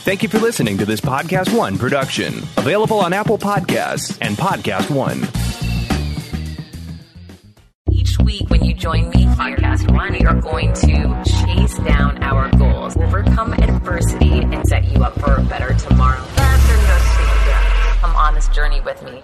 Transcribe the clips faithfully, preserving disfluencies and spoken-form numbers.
Thank you for listening to this Podcast One production. Available on Apple Podcasts and Podcast One. Each week when you join me, Podcast One, we are going to chase down our goals, overcome adversity, and set you up for a better tomorrow. Come on this journey with me.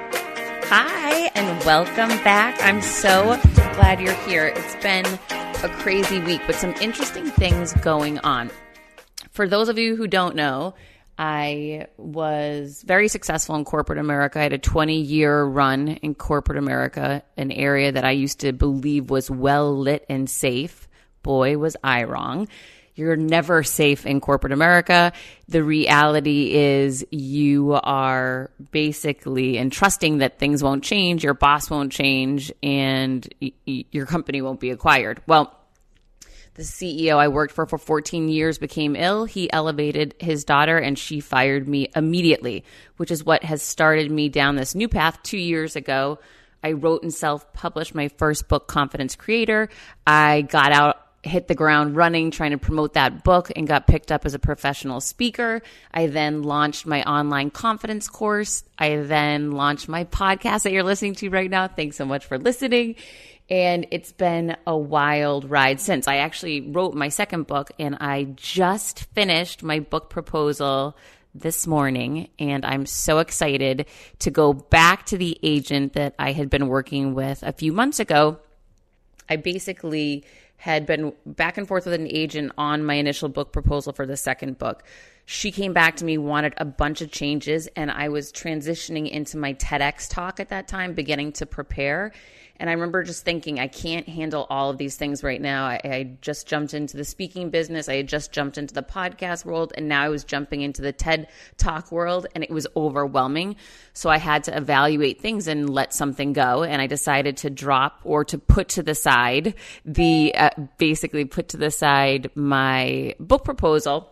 Hi, and welcome back. I'm so glad you're here. It's been a crazy week, but some interesting things going on. For those of you who don't know, I was very successful in corporate America. I had a twenty-year run in corporate America, an area that I used to believe was well lit and safe. Boy, was I wrong. You're never safe in corporate America. The reality is you are basically entrusting that things won't change, your boss won't change, and y- y- your company won't be acquired. Well, the C E O I worked for for fourteen years became ill. He elevated his daughter and she fired me immediately, which is what has started me down this new path. Two years ago, I wrote and self-published my first book, Confidence Creator. I got out, hit the ground running, trying to promote that book and got picked up as a professional speaker. I then launched my online confidence course. I then launched my podcast that you're listening to right now. Thanks so much for listening. And it's been a wild ride since. I actually wrote my second book and I just finished my book proposal this morning. And I'm so excited to go back to the agent that I had been working with a few months ago. I basically had been back and forth with an agent on my initial book proposal for the second book. She came back to me, wanted a bunch of changes, and I was transitioning into my TEDx talk at that time, beginning to prepare. And I remember just thinking, I can't handle all of these things right now. I, I just jumped into the speaking business. I had just jumped into the podcast world, and now I was jumping into the TED Talk world, and it was overwhelming. So I had to evaluate things and let something go. And I decided to drop or to put to the side the, uh, basically put to the side my book proposal.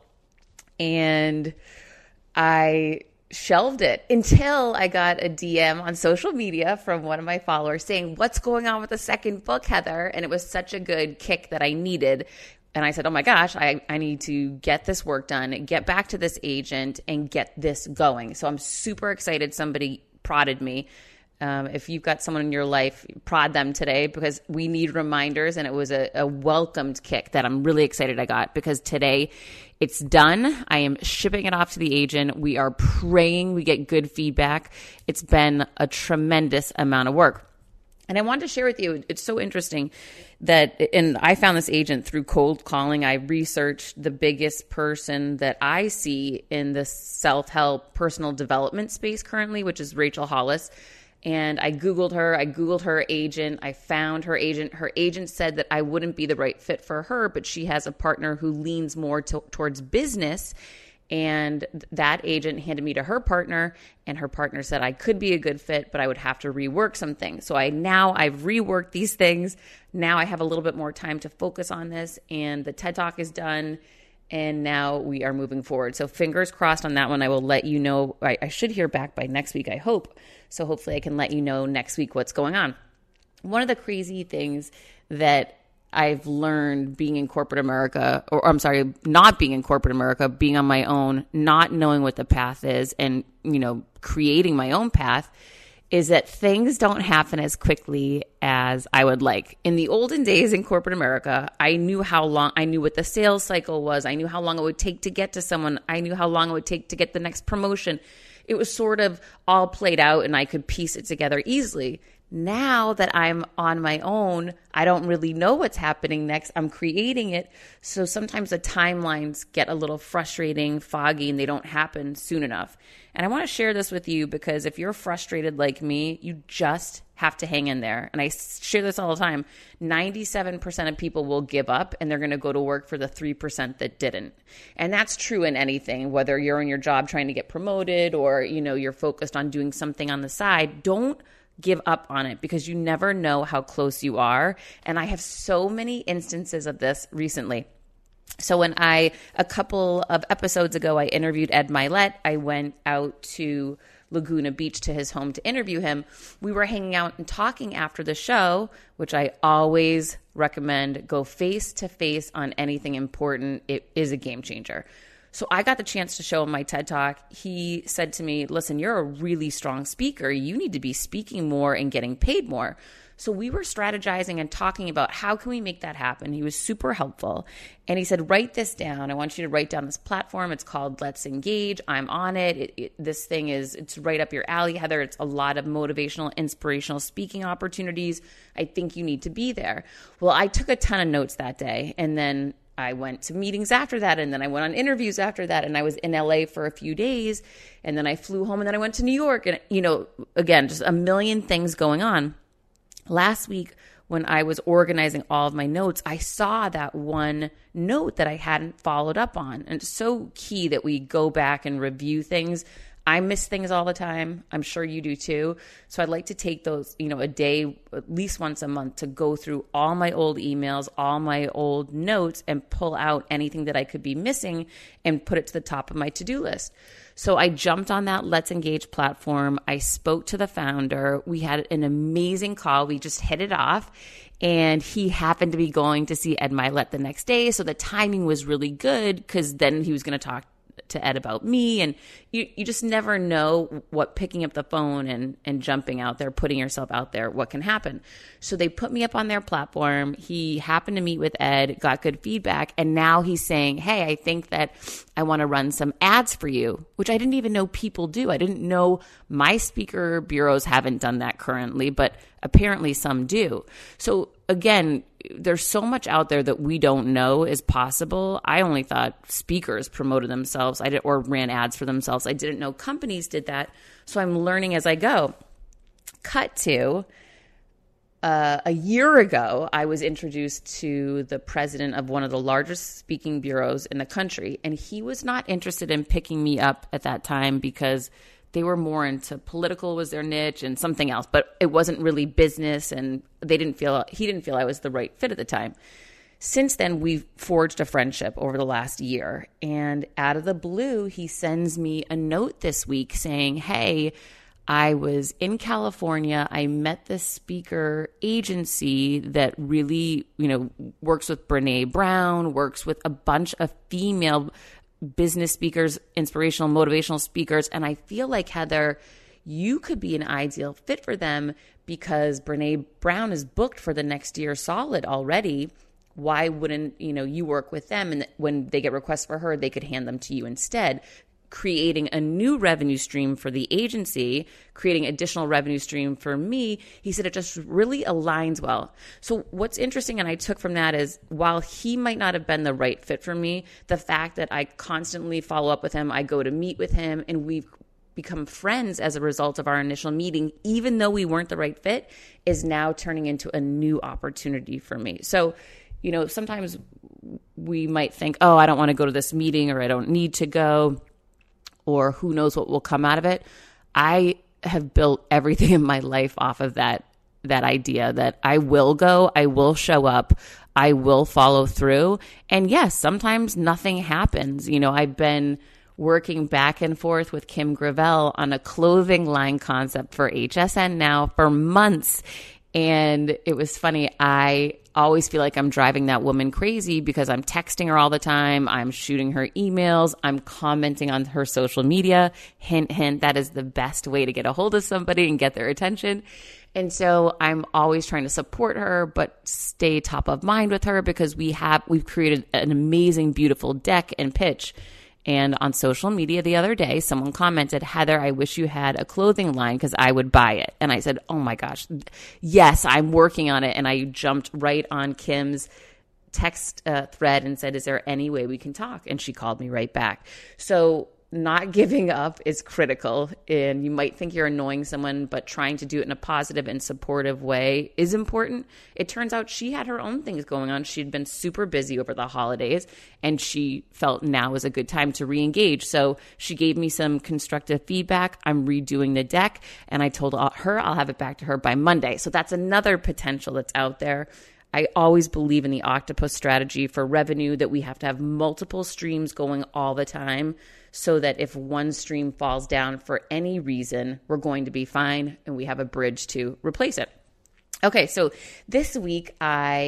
And I shelved it until I got a D M on social media from one of my followers saying, "What's going on with the second book, Heather?" And it was such a good kick that I needed. And I said, oh my gosh, I, I need to get this work done, get back to this agent and get this going. So I'm super excited somebody prodded me. Um, if you've got someone in your life, prod them today because we need reminders. And it was a, a welcomed kick that I'm really excited I got because today it's done. I am shipping it off to the agent. We are praying we get good feedback. It's been a tremendous amount of work. And I wanted to share with you, it's so interesting that, and I found this agent through cold calling. I researched the biggest person that I see in the self-help personal development space currently, which is Rachel Hollis. And I Googled her, I Googled her agent, I found her agent. Her agent said that I wouldn't be the right fit for her, but she has a partner who leans more to, towards business. And that agent handed me to her partner, and her partner said I could be a good fit, but I would have to rework some things. So I now I've reworked these things. Now I have a little bit more time to focus on this, and the TED Talk is done. And now we are moving forward. So fingers crossed on that one. I will let you know. I, I should hear back by next week, I hope. So hopefully I can let you know next week what's going on. One of the crazy things that I've learned being in corporate America, or I'm sorry, not being in corporate America, being on my own, not knowing what the path is and, you know, creating my own path, is that things don't happen as quickly as I would like. In the olden days in corporate America, I knew how long, I knew what the sales cycle was. I knew how long it would take to get to someone. I knew how long it would take to get the next promotion. It was sort of all played out and I could piece it together easily. Now that I'm on my own, I don't really know what's happening next. I'm creating it. So sometimes the timelines get a little frustrating, foggy, and they don't happen soon enough. And I want to share this with you because if you're frustrated like me, you just have to hang in there. And I share this all the time. ninety-seven percent of people will give up and they're going to go to work for the three percent that didn't. And that's true in anything, whether you're in your job trying to get promoted or, you know, you're focused on doing something on the side. Don't give up on it because you never know how close you are. And I have so many instances of this recently. So when I, a couple of episodes ago, I interviewed Ed Milet. I went out to Laguna Beach to his home to interview him. We were hanging out and talking after the show, which I always recommend. Go face to face on anything important. It is a game changer. So I got the chance to show him my TED Talk. He said to me, listen, you're a really strong speaker. You need to be speaking more and getting paid more. So we were strategizing and talking about how can we make that happen. He was super helpful. And he said, write this down. I want you to write down this platform. It's called Let's Engage. I'm on it. It, it. This thing is, it's right up your alley, Heather. It's a lot of motivational, inspirational speaking opportunities. I think you need to be there. Well, I took a ton of notes that day. And then I went to meetings after that. And then I went on interviews after that. And I was in L A for a few days. And then I flew home and then I went to New York. And, you know, again, just a million things going on. Last week, when I was organizing all of my notes, I saw that one note that I hadn't followed up on. And it's so key that we go back and review things. I miss things all the time. I'm sure you do too. So I'd like to take those, you know, a day, at least once a month, to go through all my old emails, all my old notes, and pull out anything that I could be missing and put it to the top of my to-do list. So I jumped on that Let's Engage platform. I spoke to the founder. We had an amazing call. We just hit it off. And he happened to be going to see Ed Mylett the next day. So the timing was really good because then he was going to talk to Ed about me. And you, you just never know what picking up the phone and, and jumping out there, putting yourself out there, what can happen. So they put me up on their platform. He happened to meet with Ed, got good feedback. And now he's saying, hey, I think that I want to run some ads for you, which I didn't even know people do. I didn't know my speaker bureaus haven't done that currently, but apparently some do. So again, there's so much out there that we don't know is possible. I only thought speakers promoted themselves I did, or ran ads for themselves. I didn't know companies did that. So I'm learning as I go. Cut to uh, a year ago, I was introduced to the president of one of the largest speaking bureaus in the country. And he was not interested in picking me up at that time because they were more into political was their niche and something else, but it wasn't really business, and they didn't feel he didn't feel I was the right fit at the time. Since then, we've forged a friendship over the last year, and out of the blue, he sends me a note this week saying, hey, I was in California. I met this speaker agency that really, you know, works with Brené Brown, works with a bunch of female business speakers, inspirational, motivational speakers. And I feel like, Heather, you could be an ideal fit for them because Brené Brown is booked for the next year solid already. Why wouldn't, you know, you work with them? And when they get requests for her, they could hand them to you instead, creating a new revenue stream for the agency, creating additional revenue stream for me. He said it just really aligns well. So what's interesting, and I took from that, is while he might not have been the right fit for me, the fact that I constantly follow up with him, I go to meet with him, and we've become friends as a result of our initial meeting, even though we weren't the right fit, is now turning into a new opportunity for me. So, you know, sometimes we might think, oh, I don't want to go to this meeting, or I don't need to go, or who knows what will come out of it. I have built everything in my life off of that, that idea that I will go, I will show up, I will follow through. And yes, sometimes nothing happens. You know, I've been working back and forth with Kim Gravel on a clothing line concept for H S N now for months. And it was funny. I always feel like I'm driving that woman crazy because I'm texting her all the time. I'm shooting her emails. I'm commenting on her social media. Hint, hint, that is the best way to get a hold of somebody and get their attention. And so I'm always trying to support her, but stay top of mind with her because we have, we've created an amazing, beautiful deck and pitch. And on social media the other day, someone commented, Heather, I wish you had a clothing line because I would buy it. And I said, oh my gosh, yes, I'm working on it. And I jumped right on Kim's text uh, thread and said, is there any way we can talk? And she called me right back. So not giving up is critical. And you might think you're annoying someone, but trying to do it in a positive and supportive way is important. It turns out she had her own things going on. She'd been super busy over the holidays, and she felt now was a good time to re-engage. So she gave me some constructive feedback. I'm redoing the deck, and I told her I'll have it back to her by Monday. So that's another potential that's out there. I always believe in the octopus strategy for revenue, that we have to have multiple streams going all the time so that if one stream falls down for any reason, we're going to be fine and we have a bridge to replace it. Okay, so this week I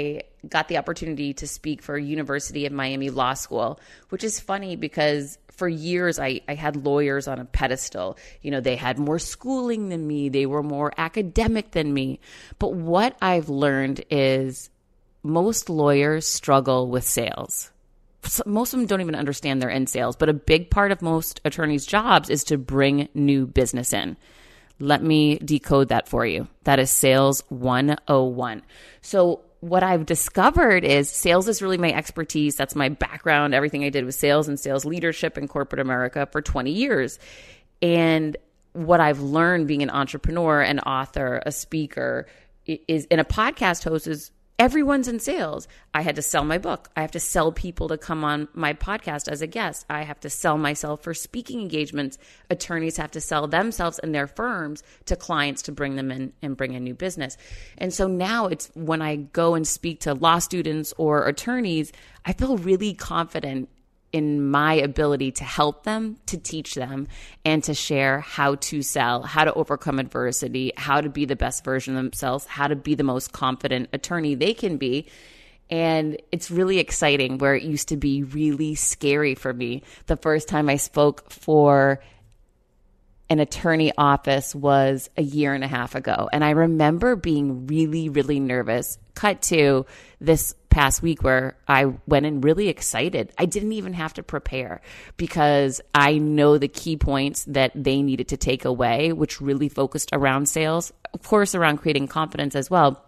got the opportunity to speak for University of Miami Law School, which is funny because for years I, I had lawyers on a pedestal. You know, they had more schooling than me. They were more academic than me. But what I've learned is most lawyers struggle with sales. Most of them don't even understand they're in sales, but a big part of most attorneys' jobs is to bring new business in. Let me decode that for you. That is sales one oh one. So what I've discovered is sales is really my expertise. That's my background. Everything I did was sales and sales leadership in corporate America for twenty years. And what I've learned being an entrepreneur, an author, a speaker, is in a podcast host is everyone's in sales. I had to sell my book. I have to sell people to come on my podcast as a guest. I have to sell myself for speaking engagements. Attorneys have to sell themselves and their firms to clients to bring them in and bring in new business. And so now it's when I go and speak to law students or attorneys, I feel really confident in my ability to help them, to teach them, and to share how to sell, how to overcome adversity, how to be the best version of themselves, how to be the most confident attorney they can be. And it's really exciting where it used to be really scary for me. The first time I spoke for an attorney office was a year and a half ago. And I remember being really, really nervous. Cut to this past week where I went in really excited. I didn't even have to prepare because I know the key points that they needed to take away, which really focused around sales, of course, around creating confidence as well.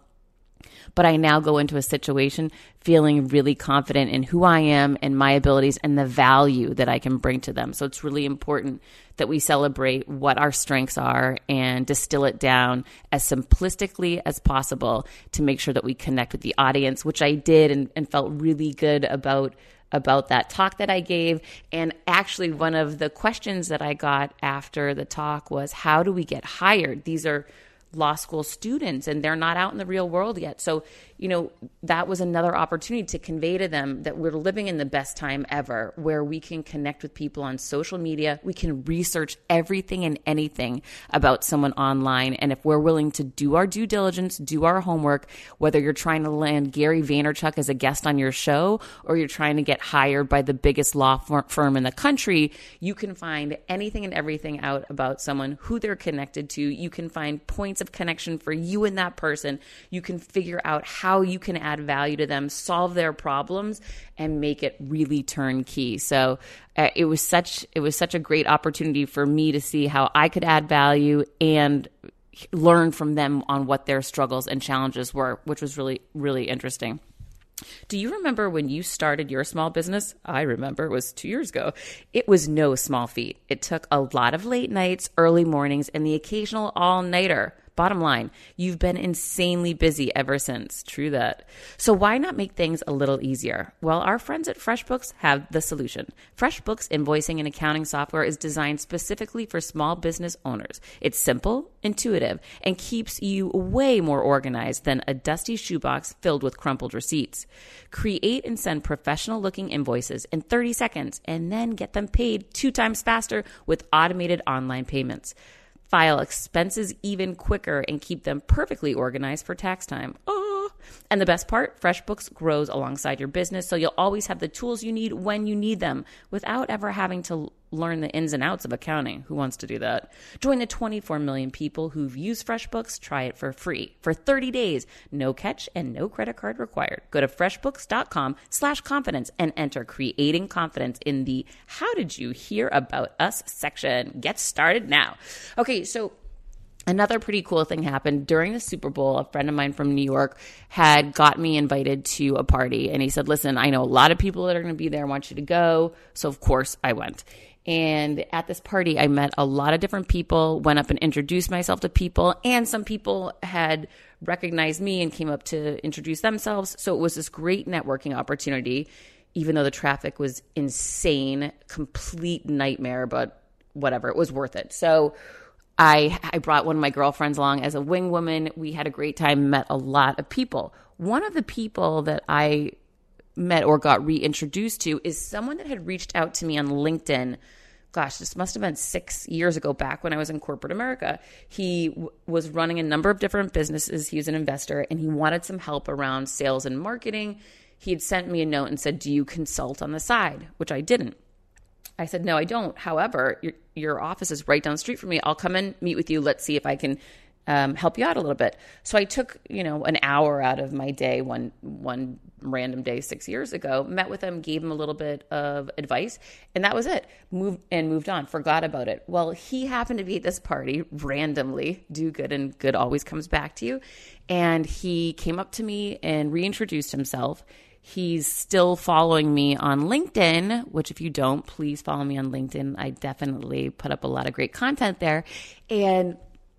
But I now go into a situation feeling really confident in who I am and my abilities and the value that I can bring to them. So it's really important that we celebrate what our strengths are and distill it down as simplistically as possible to make sure that we connect with the audience, which I did and, and felt really good about about that talk that I gave. And actually, one of the questions that I got after the talk was, how do we get hired? These are law school students and they're not out in the real world yet. So, you know, that was another opportunity to convey to them that we're living in the best time ever, where we can connect with people on social media. We can research everything and anything about someone online. And if we're willing to do our due diligence, do our homework, whether you're trying to land Gary Vaynerchuk as a guest on your show, or you're trying to get hired by the biggest law firm in the country, you can find anything and everything out about someone, who they're connected to. You can find points of connection for you and that person. You can figure out how you can add value to them, solve their problems, and make it really turnkey. So uh, it was such it was such a great opportunity for me to see how I could add value and learn from them on what their struggles and challenges were, which was really, really interesting. Do you remember when you started your small business? I remember it was two years ago. It was no small feat. It took a lot of late nights, early mornings, and the occasional all-nighter. Bottom line, you've been insanely busy ever since. True that. So why not make things a little easier? Well, our friends at FreshBooks have the solution. FreshBooks invoicing and accounting software is designed specifically for small business owners. It's simple, intuitive, and keeps you way more organized than a dusty shoebox filled with crumpled receipts. Create and send professional-looking invoices in thirty seconds and then get them paid two times faster with automated online payments. File expenses even quicker and keep them perfectly organized for tax time. Oh. And the best part, FreshBooks grows alongside your business, so you'll always have the tools you need when you need them without ever having to learn the ins and outs of accounting. Who wants to do that? Join the twenty-four million people who've used FreshBooks. Try it for free for thirty days. No catch and no credit card required. Go to freshbooks.com slash confidence and enter creating confidence in the how did you hear about us section. Get started now. Okay, so another pretty cool thing happened during the Super Bowl. A friend of mine from New York had got me invited to a party, and he said, listen, I know a lot of people that are going to be there. I want you to go. So of course I went. And at this party, I met a lot of different people, went up and introduced myself to people, and some people had recognized me and came up to introduce themselves. So it was this great networking opportunity, even though the traffic was insane, complete nightmare, but whatever, it was worth it. So I I brought one of my girlfriends along as a wing woman. We had a great time, met a lot of people. One of the people that I met or got reintroduced to is someone that had reached out to me on LinkedIn gosh, this must have been six years ago, back when I was in corporate America. He w- was running a number of different businesses. He was an investor and he wanted some help around sales and marketing. He had sent me a note and said, do you consult on the side? Which I didn't. I said, no, I don't. However, your, your office is right down the street from me. I'll come and meet with you. Let's see if I can um, help you out a little bit. So I took, you know, an hour out of my day, one, one random day six years ago, met with him, gave him a little bit of advice, and that was it. Moved and moved on, forgot about it. Well, he happened to be at this party randomly. Do good and good always comes back to you. And he came up to me and reintroduced himself. He's still following me on LinkedIn, which if you don't, please follow me on LinkedIn. I definitely put up a lot of great content there. And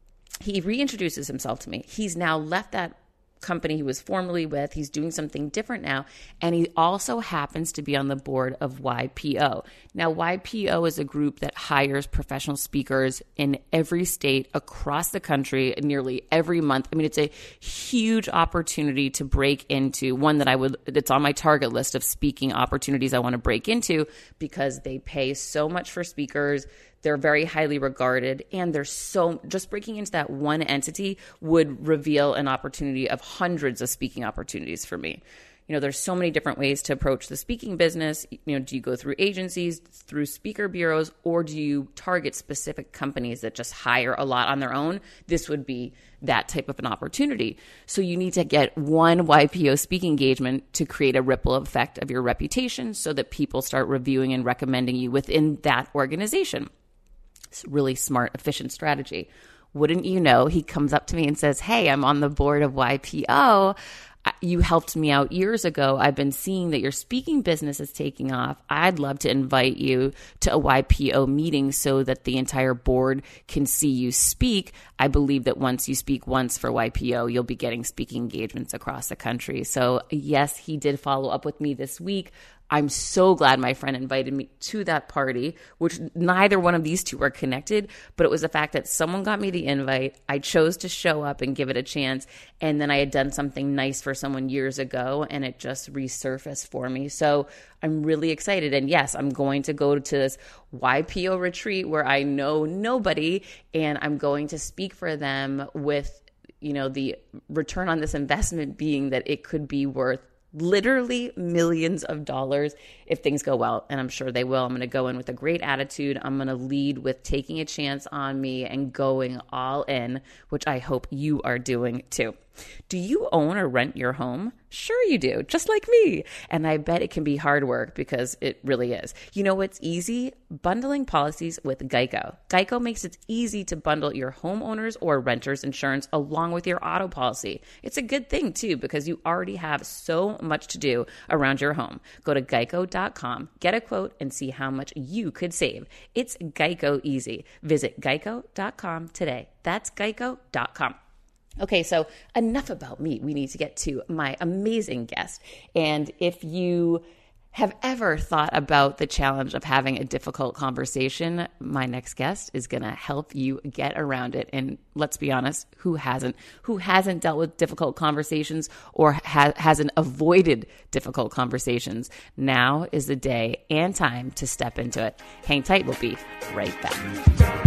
he reintroduces himself to me. He's now left that company he was formerly with. He's doing something different now. And he also happens to be on the board of Y P O. Now, Y P O is a group that hires professional speakers in every state across the country nearly every month. I mean, it's a huge opportunity to break into, one that I would, that's on my target list of speaking opportunities I want to break into, because they pay so much for speakers. They're very highly regarded, and there's so, just breaking into that one entity would reveal an opportunity of hundreds of speaking opportunities for me. You know, there's so many different ways to approach the speaking business. You know, do you go through agencies, through speaker bureaus, or do you target specific companies that just hire a lot on their own? This would be that type of an opportunity. So you need to get one Y P O speaking engagement to create a ripple effect of your reputation so that people start reviewing and recommending you within that organization. It's a really smart, efficient strategy. Wouldn't you know, he comes up to me and says, hey, I'm on the board of Y P O. You helped me out years ago. I've been seeing that your speaking business is taking off. I'd love to invite you to a Y P O meeting so that the entire board can see you speak. I believe that once you speak once for Y P O, you'll be getting speaking engagements across the country. So yes, he did follow up with me this week. I'm so glad my friend invited me to that party, which neither one of these two are connected, but it was the fact that someone got me the invite. I chose to show up and give it a chance. And then I had done something nice for someone years ago and it just resurfaced for me. So I'm really excited. And yes, I'm going to go to this Y P O retreat where I know nobody, and I'm going to speak for them with, you know, the return on this investment being that it could be worth literally millions of dollars if things go well. And I'm sure they will. I'm going to go in with a great attitude. I'm going to lead with taking a chance on me and going all in, which I hope you are doing too. Do you own or rent your home? Sure you do, just like me. And I bet it can be hard work, because it really is. You know what's easy? Bundling policies with Geico. Geico makes it easy to bundle your homeowners or renters insurance along with your auto policy. It's a good thing too, because you already have so much to do around your home. Go to geico dot com, get a quote, and see how much you could save. It's Geico easy. Visit geico dot com today. That's geico dot com. Okay, so enough about me. We need to get to my amazing guest. And if you have ever thought about the challenge of having a difficult conversation, my next guest is going to help you get around it. And let's be honest, who hasn't? Who hasn't dealt with difficult conversations or ha- hasn't avoided difficult conversations? Now is the day and time to step into it. Hang tight. We'll be right back.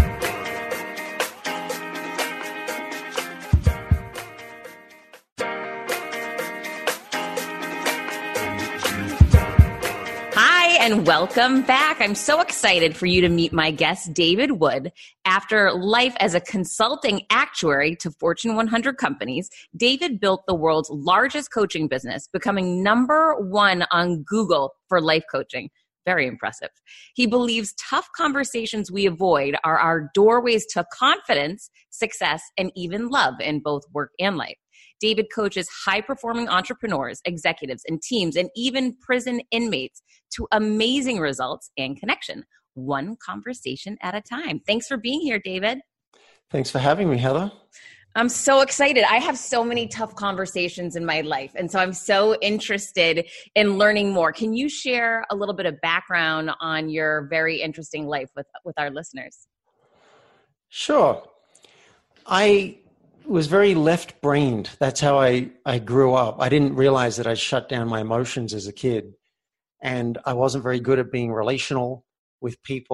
And welcome back. I'm so excited for you to meet my guest, David Wood. After life as a consulting actuary to Fortune one hundred companies, David built the world's largest coaching business, becoming number one on Google for life coaching. Very impressive. He believes tough conversations we avoid are our doorways to confidence, success, and even love in both work and life. David coaches high-performing entrepreneurs, executives, and teams, and even prison inmates to amazing results and connection, one conversation at a time. Thanks for being here, David. Thanks for having me, Heather. I'm so excited. I have so many tough conversations in my life, and so I'm so interested in learning more. Can you share a little bit of background on your very interesting life with, with our listeners? Sure. I was very left-brained. That's how I, I grew up. I didn't realize that I'd shut down my emotions as a kid. And I wasn't very good at being relational with people.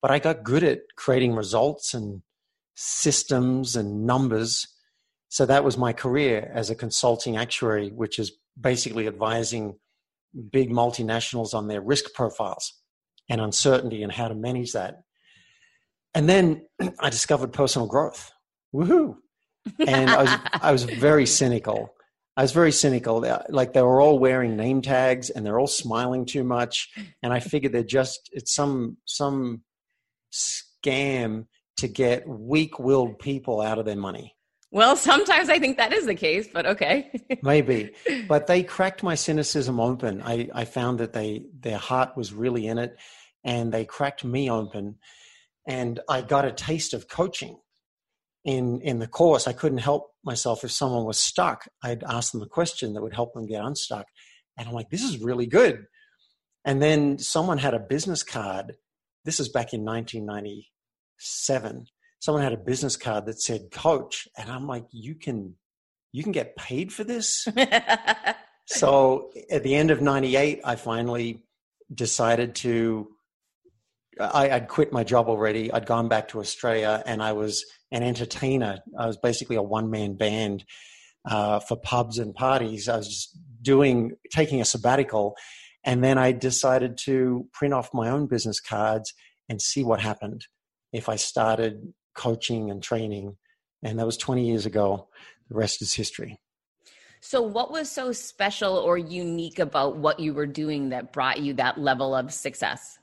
but I got good at creating results and systems and numbers. So that was my career as a consulting actuary, which is basically advising big multinationals on their risk profiles and uncertainty and how to manage that. And then I discovered personal growth. Woohoo. And I was, I was very cynical. I was very cynical. Like they were all wearing name tags and they're all smiling too much. And I figured they're just, it's some, some scam to get weak-willed people out of their money. Well, sometimes I think that is the case, but okay. Maybe. But they cracked my cynicism open. I, I found that they their heart was really in it, and they cracked me open. And I got a taste of coaching in, in the course. I couldn't help myself. If someone was stuck, I'd ask them a question that would help them get unstuck. And I'm like, this is really good. And then someone had a business card. This is back in nineteen ninety-seven. Someone had a business card that said coach. And I'm like, you can, you can get paid for this. So at the end of ninety-eight, I finally decided to, I, I'd quit my job already. I'd gone back to Australia and I was an entertainer. I was basically a one-man band uh, for pubs and parties. I was just doing, taking a sabbatical. And then I decided to print off my own business cards and see what happened if I started coaching and training. And that was twenty years ago. The rest is history. So what was so special or unique about what you were doing that brought you that level of success?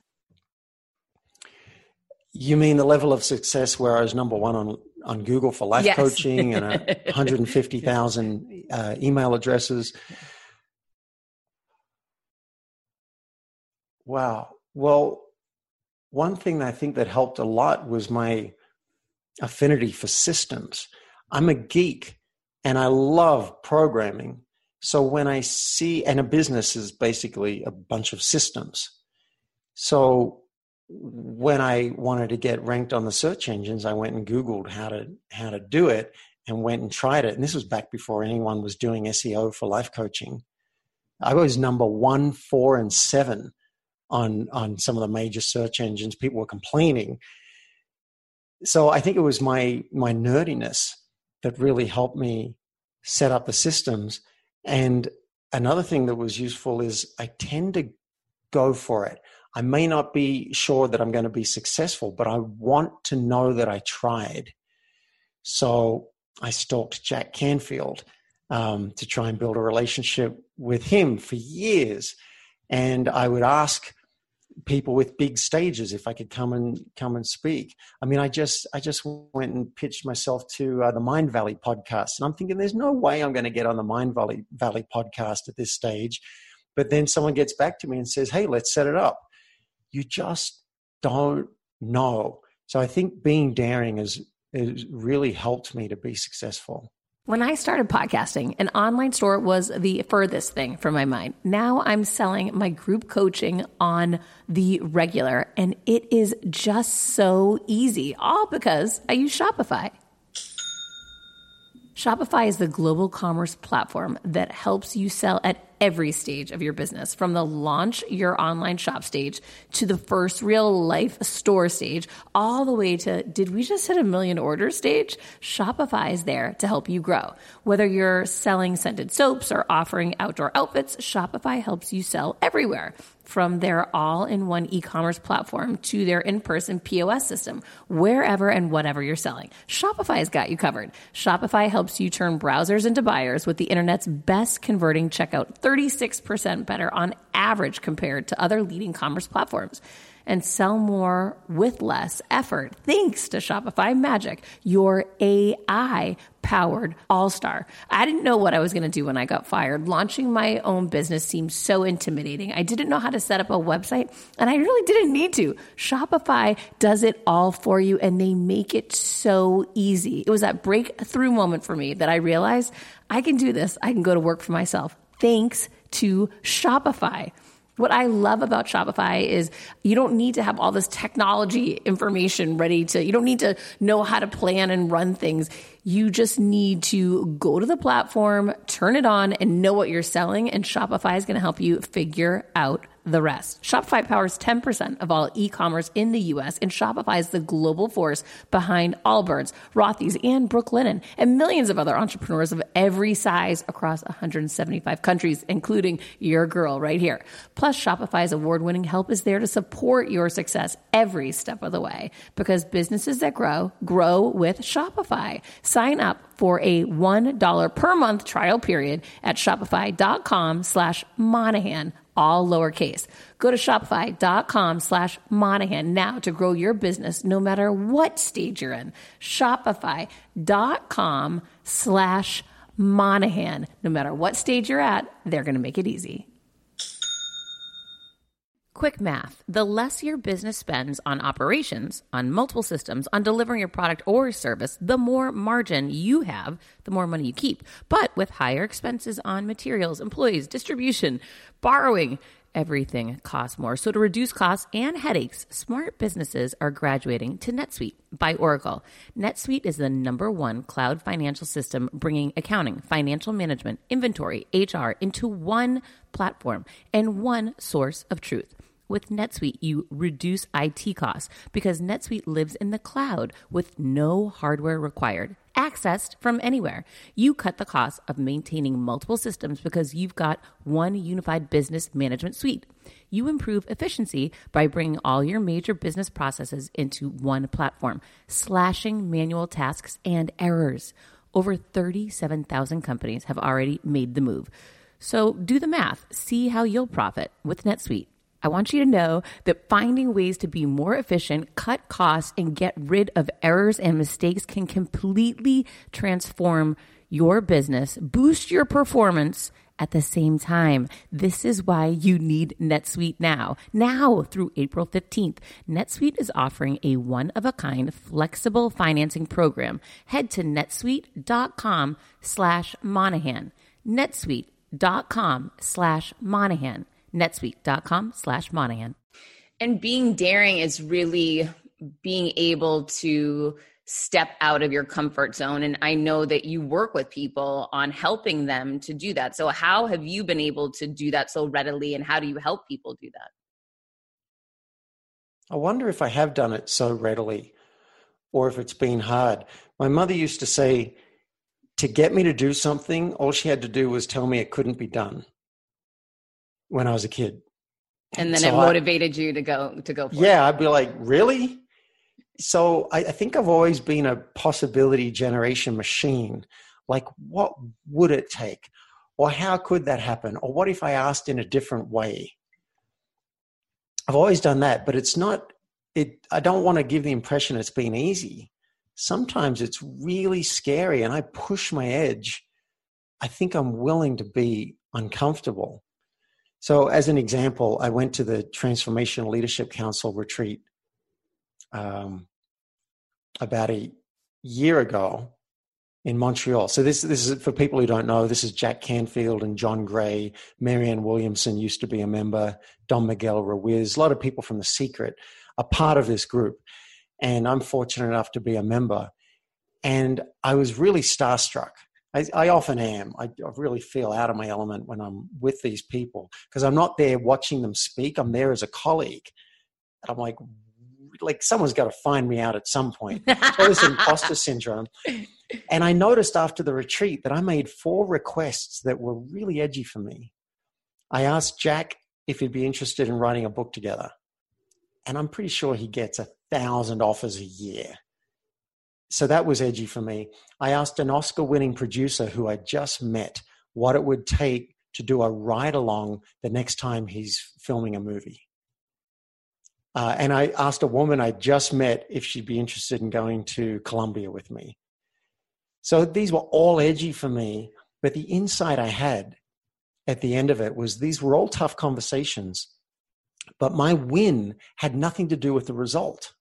You mean the level of success where I was number one on, on Google for life yes. coaching and one hundred fifty thousand uh, email addresses? Wow. Well, one thing I think that helped a lot was my affinity for systems. I'm a geek and I love programming. So when I see, and a business is basically a bunch of systems. So when I wanted to get ranked on the search engines, I went and Googled how to, how to do it and went and tried it. And this was back before anyone was doing S E O for life coaching. I was number one, four, and seven on, on some of the major search engines. People were complaining. So I think it was my my nerdiness that really helped me set up the systems. And another thing that was useful is I tend to go for it. I may not be sure that I'm going to be successful, but I want to know that I tried. So I stalked Jack Canfield um, to try and build a relationship with him for years. And I would ask people with big stages if I could come and come and speak. I mean, I just I just went and pitched myself to uh, the Mind Valley podcast, and I'm thinking there's no way I'm going to get on the Mind Valley Valley podcast at this stage. But then someone gets back to me and says, "Hey, let's set it up." You just don't know. So I think being daring has, has really helped me to be successful. When I started podcasting, an online store was the furthest thing from my mind. Now I'm selling my group coaching on the regular, and it is just so easy, all because I use Shopify. Shopify is the global commerce platform that helps you sell at every stage of your business, from the launch your online shop stage to the first real life store stage, all the way to, did we just hit a million orders stage? Shopify is there to help you grow. Whether you're selling scented soaps or offering outdoor outfits, Shopify helps you sell everywhere. From their all-in-one e-commerce platform to their in-person P O S system, wherever and whatever you're selling, Shopify has got you covered. Shopify helps you turn browsers into buyers with the internet's best converting checkout, thirty-six percent better on average compared to other leading commerce platforms. And sell more with less effort thanks to Shopify Magic, your A I-powered all-star. I didn't know what I was going to do when I got fired. Launching my own business seemed so intimidating. I didn't know how to set up a website, and I really didn't need to. Shopify does it all for you, and they make it so easy. It was that breakthrough moment for me that I realized I can do this. I can go to work for myself thanks to Shopify. What I love about Shopify is you don't need to have all this technology information ready to, you don't need to know how to plan and run things. You just need to go to the platform, turn it on, and know what you're selling, and Shopify is going to help you figure out the rest. Shopify powers ten percent of all e-commerce in the U S, and Shopify is the global force behind Allbirds, Rothy's, and Brooklinen, and millions of other entrepreneurs of every size across one hundred seventy-five countries, including your girl right here. Plus, Shopify's award-winning help is there to support your success every step of the way, because businesses that grow, grow with Shopify. Sign up for a one dollar per month trial period at shopify.com slash Monahan, all lowercase. Go to shopify.com slash Monahan now to grow your business no matter what stage you're in. Shopify.com slash Monahan. No matter what stage you're at, they're going to make it easy. Quick math. The less your business spends on operations, on multiple systems, on delivering your product or service, the more margin you have, the more money you keep. But with higher expenses on materials, employees, distribution, borrowing, everything costs more. So to reduce costs and headaches, smart businesses are graduating to NetSuite by Oracle. NetSuite is the number one cloud financial system, bringing accounting, financial management, inventory, H R into one platform and one source of truth. With NetSuite, you reduce I T costs because NetSuite lives in the cloud with no hardware required, accessed from anywhere. You cut the cost of maintaining multiple systems because you've got one unified business management suite. You improve efficiency by bringing all your major business processes into one platform, slashing manual tasks and errors. Over thirty-seven thousand companies have already made the move. So do the math. See how you'll profit with NetSuite. I want you to know that finding ways to be more efficient, cut costs, and get rid of errors and mistakes can completely transform your business, boost your performance at the same time. This is why you need NetSuite now. Now through April fifteenth, NetSuite is offering a one-of-a-kind flexible financing program. Head to netsuite.com slash Monahan. netsuite.com slash Monahan. netsuite.com slash Monahan. And being daring is really being able to step out of your comfort zone. And I know that you work with people on helping them to do that. So how have you been able to do that so readily, and how do you help people do that? I wonder if I have done it so readily or if it's been hard. My mother used to say, to get me to do something, all she had to do was tell me it couldn't be done. When I was a kid. And then so it motivated I, you to go to go for yeah, it. Yeah, I'd be like, really? So I, I think I've always been a possibility generation machine. Like, what would it take? Or how could that happen? Or what if I asked in a different way? I've always done that, but it's not, it. I don't want to give the impression it's been easy. Sometimes it's really scary and I push my edge. I think I'm willing to be uncomfortable. So as an example, I went to the Transformational Leadership Council retreat um, about a year ago in Montreal. So this, this is, for people who don't know, this is Jack Canfield and John Gray. Marianne Williamson used to be a member, Don Miguel Ruiz. A lot of people from The Secret are part of this group. And I'm fortunate enough to be a member. And I was really starstruck. I, I often am. I, I really feel out of my element when I'm with these people because I'm not there watching them speak. I'm there as a colleague. And I'm like, like someone's got to find me out at some point. So this imposter syndrome. And I noticed after the retreat that I made four requests that were really edgy for me. I asked Jack if he'd be interested in writing a book together. And I'm pretty sure he gets a thousand offers a year. So that was edgy for me. I asked an Oscar-winning producer who I just met what it would take to do a ride-along the next time he's filming a movie. Uh, and I asked a woman I just met if she'd be interested in going to Colombia with me. So these were all edgy for me, but the insight I had at the end of it was these were all tough conversations, but my win had nothing to do with the result.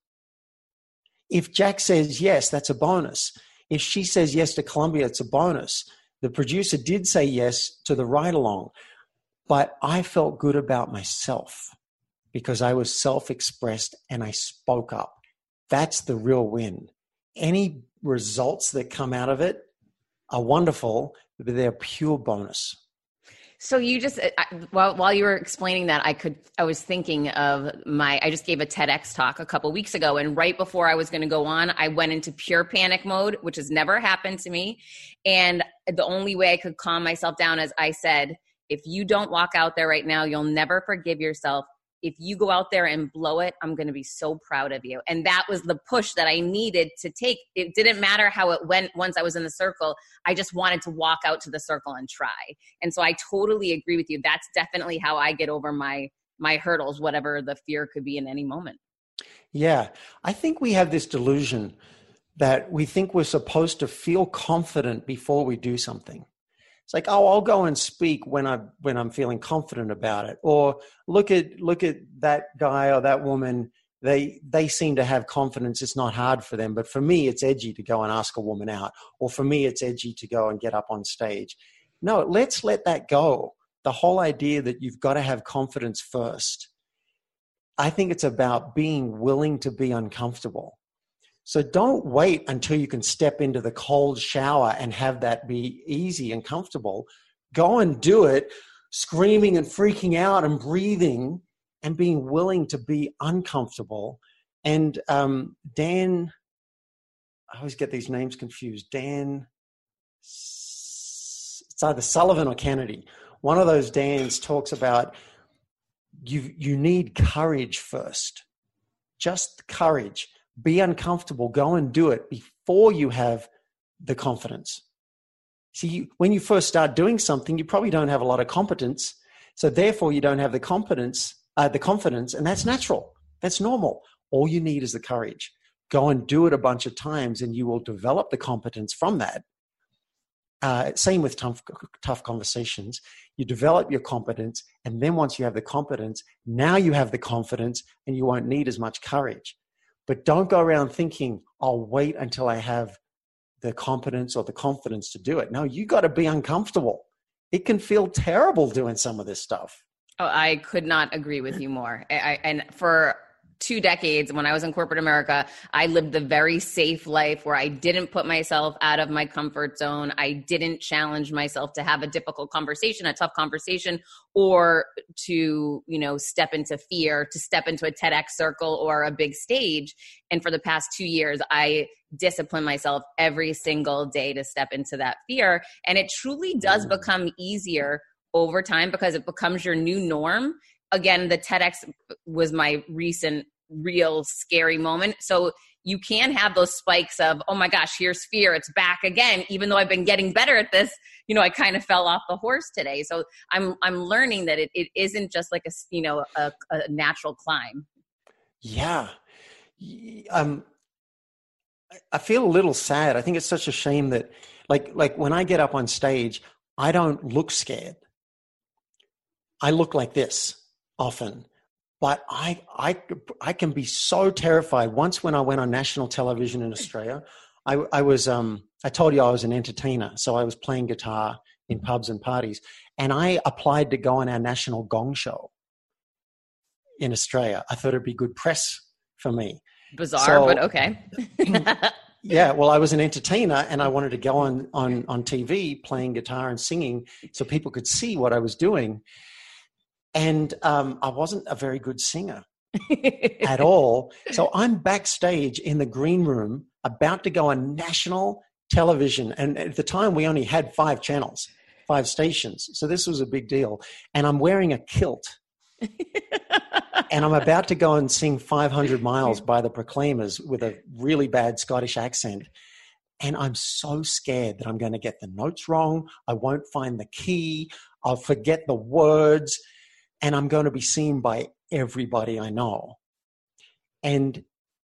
If Jack says yes, that's a bonus. If she says yes to Colombia, it's a bonus. The producer did say yes to the ride-along, but I felt good about myself because I was self-expressed and I spoke up. That's the real win. any results that come out of it are wonderful, but they're pure bonus. So you just, I, while while you were explaining that, I could, I was thinking of my, I just gave a TEDx talk a couple weeks ago, and right before I was going to go on, I went into pure panic mode, which has never happened to me. And the only way I could calm myself down is I said, if you don't walk out there right now, you'll never forgive yourself. If you go out there and blow it, I'm going to be so proud of you. And that was the push that I needed to take. It didn't matter how it went once I was in the circle. I just wanted to walk out to the circle and try. And so I totally agree with you. That's definitely how I get over my my hurdles, whatever the fear could be in any moment. Yeah. I think we have this delusion that we think we're supposed to feel confident before we do something. It's like, oh, I'll go and speak when I when I'm feeling confident about it. Or look at look at that guy or that woman. They they seem to have confidence. It's not hard for them. But for me, it's edgy to go and ask a woman out. Or for me, it's edgy to go and get up on stage. No, let's let that go. The whole idea that you've got to have confidence first. I think it's about being willing to be uncomfortable. So don't wait until you can step into the cold shower and have that be easy and comfortable. Go and do it, screaming and freaking out and breathing and being willing to be uncomfortable. And um, Dan, I always get these names confused. Dan, it's either Sullivan or Kennedy. One of those Dans talks about you, you need courage first, just courage. Be uncomfortable, go and do it before you have the confidence. See, when you first start doing something, you probably don't have a lot of competence. So therefore you don't have the competence, uh, the confidence, and that's natural. That's normal. All you need is the courage. Go and do it a bunch of times and you will develop the competence from that. Uh, same with tough, tough conversations. You develop your competence, and then once you have the competence, now you have the confidence and you won't need as much courage. But don't go around thinking, I'll wait until I have the competence or the confidence to do it. No, you got to be uncomfortable. It can feel terrible doing some of this stuff. Oh, I could not agree with you more. I, I, and for two decades, when I was in corporate America, I lived the very safe life where I didn't put myself out of my comfort zone. I didn't challenge myself to have a difficult conversation, a tough conversation, or to, you know, step into fear, to step into a TEDx circle or a big stage. And for the past two years, I discipline myself every single day to step into that fear. And it truly does become easier over time because it becomes your new norm. Again, the TEDx was my recent real scary moment. So you can have those spikes of, oh my gosh, here's fear. It's back again. Even though I've been getting better at this, you know, I kind of fell off the horse today. So I'm, I'm learning that it, it isn't just like a, you know, a, a natural climb. Yeah. Um, I feel a little sad. I think it's such a shame that like, like when I get up on stage, I don't look scared. I look like this often, but I, I, I can be so terrified. Once when I went on national television in Australia, I, I was, um, I told you I was an entertainer. So I was playing guitar in pubs and parties, and I applied to go on our national gong show in Australia. I thought it'd be good press for me. Bizarre, so, but okay. Yeah, well, I was an entertainer and I wanted to go on, on, on T V playing guitar and singing so people could see what I was doing. And um, I wasn't a very good singer at all. So I'm backstage in the green room about to go on national television. And at the time, we only had five channels, five stations. So this was a big deal. And I'm wearing a kilt. And I'm about to go and sing five hundred miles by the Proclaimers with a really bad Scottish accent. And I'm so scared that I'm going to get the notes wrong. I won't find the key. I'll forget the words. And I'm going to be seen by everybody I know. And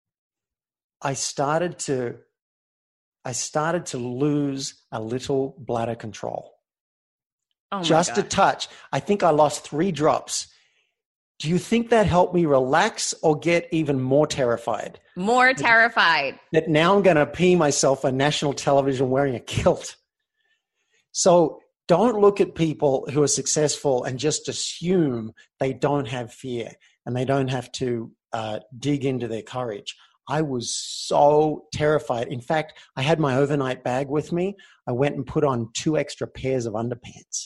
I started to, I started to lose a little bladder control. Oh my Just God. a touch. I think I lost three drops. Do you think that helped me relax or get even more terrified? More terrified. That now I'm going to pee myself on national television wearing a kilt. So don't look at people who are successful and just assume they don't have fear and they don't have to uh, dig into their courage. I was so terrified. In fact, I had my overnight bag with me. I went and put on two extra pairs of underpants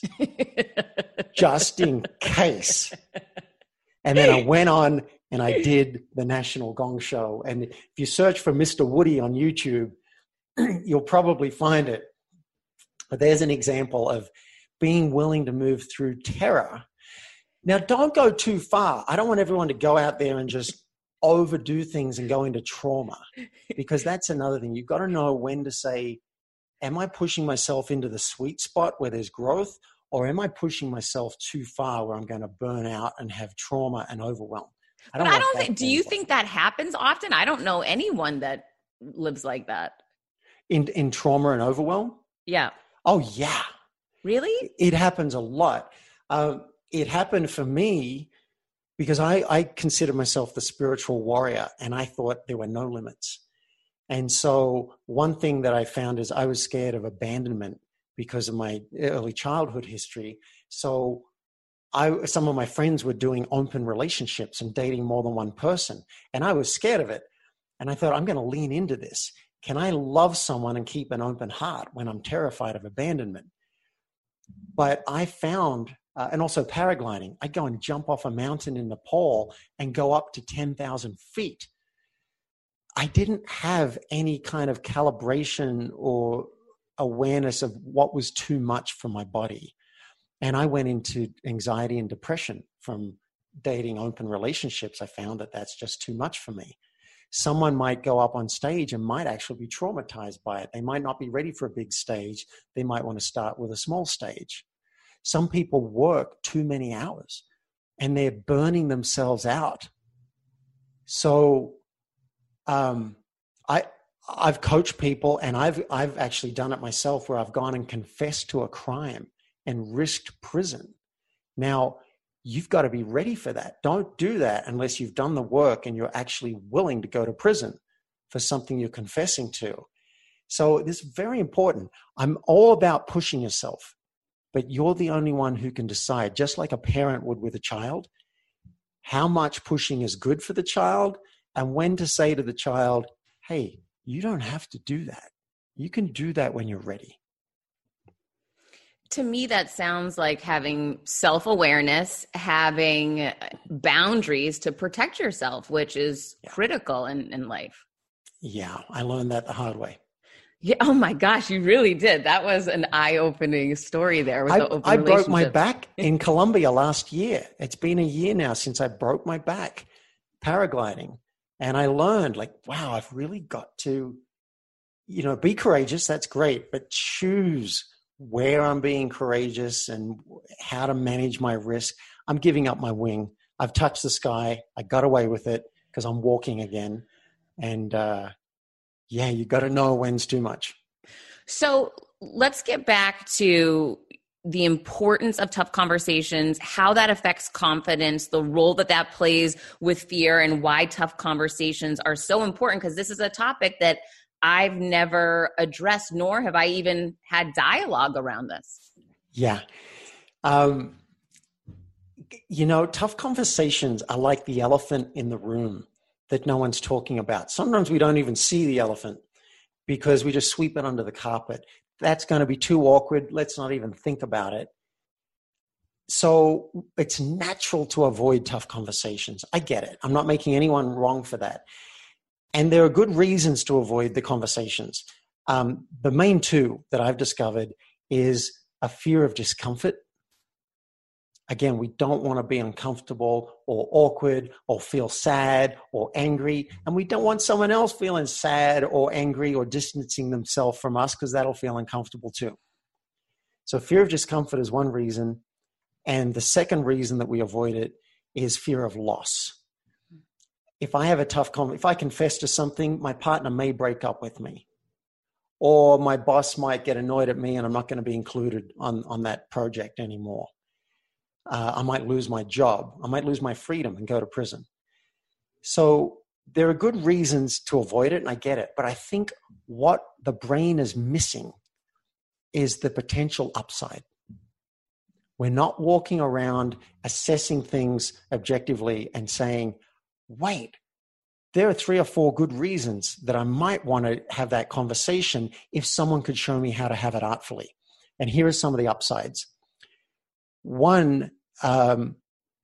just in case. And then I went on and I did the National Gong Show. And if you search for Mister Woody on YouTube, you'll probably find it. But there's an example of being willing to move through terror. Now, don't go too far. I don't want everyone to go out there and just overdo things and go into trauma, because that's another thing. You've got to know when to say, am I pushing myself into the sweet spot where there's growth, or am I pushing myself too far where I'm going to burn out and have trauma and overwhelm? I don't, I don't think, do you think that happens often? I don't know anyone that lives like that. In, in trauma and overwhelm? Yeah. Oh, yeah. Really? It happens a lot. Uh, it happened for me because I, I consider myself the spiritual warrior, and I thought there were no limits. And so one thing that I found is I was scared of abandonment because of my early childhood history. So I, some of my friends were doing open relationships and dating more than one person, and I was scared of it. And I thought, I'm going to lean into this. Can I love someone and keep an open heart when I'm terrified of abandonment? But I found, uh, and also paragliding, I'd go and jump off a mountain in Nepal and go up to ten thousand feet. I didn't have any kind of calibration or awareness of what was too much for my body. And I went into anxiety and depression from dating open relationships. I found that that's just too much for me. Someone might go up on stage and might actually be traumatized by it. They might not be ready for a big stage. They might want to start with a small stage. Some people work too many hours and they're burning themselves out. So um, I, I've coached people, and I've, I've actually done it myself, where I've gone and confessed to a crime and risked prison. Now, you've got to be ready for that. Don't do that unless you've done the work and you're actually willing to go to prison for something you're confessing to. So this is very important. I'm all about pushing yourself, but you're the only one who can decide, just like a parent would with a child, how much pushing is good for the child and when to say to the child, hey, you don't have to do that. You can do that when you're ready. To me, that sounds like having self-awareness, having boundaries to protect yourself, which is yeah. critical in, in life. Yeah, I learned that the hard way. Yeah. Oh my gosh, you really did. That was an eye-opening story there. With I, the open I broke my back in Colombia last year. It's been a year now since I broke my back paragliding. And I learned, like, wow, I've really got to, you know, be courageous. That's great. But choose where I'm being courageous and how to manage my risk. I'm giving up my wing. I've touched the sky. I got away with it because I'm walking again. And uh, yeah, you got to know when's too much. So let's get back to the importance of tough conversations, how that affects confidence, the role that that plays with fear, and why tough conversations are so important, because this is a topic that I've never addressed, nor have I even had dialogue around this. Yeah. Um, you know, tough conversations are like the elephant in the room that no one's talking about. Sometimes we don't even see the elephant because we just sweep it under the carpet. That's going to be too awkward. Let's not even think about it. So it's natural to avoid tough conversations. I get it. I'm not making anyone wrong for that. And there are good reasons to avoid the conversations. Um, the main two that I've discovered is a fear of discomfort. Again, we don't want to be uncomfortable or awkward or feel sad or angry. And we don't want someone else feeling sad or angry or distancing themselves from us, because that'll feel uncomfortable too. So fear of discomfort is one reason. And the second reason that we avoid it is fear of loss. If I have a tough conversation, if I confess to something, my partner may break up with me, or my boss might get annoyed at me and I'm not going to be included on, on that project anymore. Uh, I might lose my job. I might lose my freedom and go to prison. So there are good reasons to avoid it, and I get it. But I think what the brain is missing is the potential upside. We're not walking around assessing things objectively and saying, wait, there are three or four good reasons that I might want to have that conversation if someone could show me how to have it artfully. And here are some of the upsides. One, um,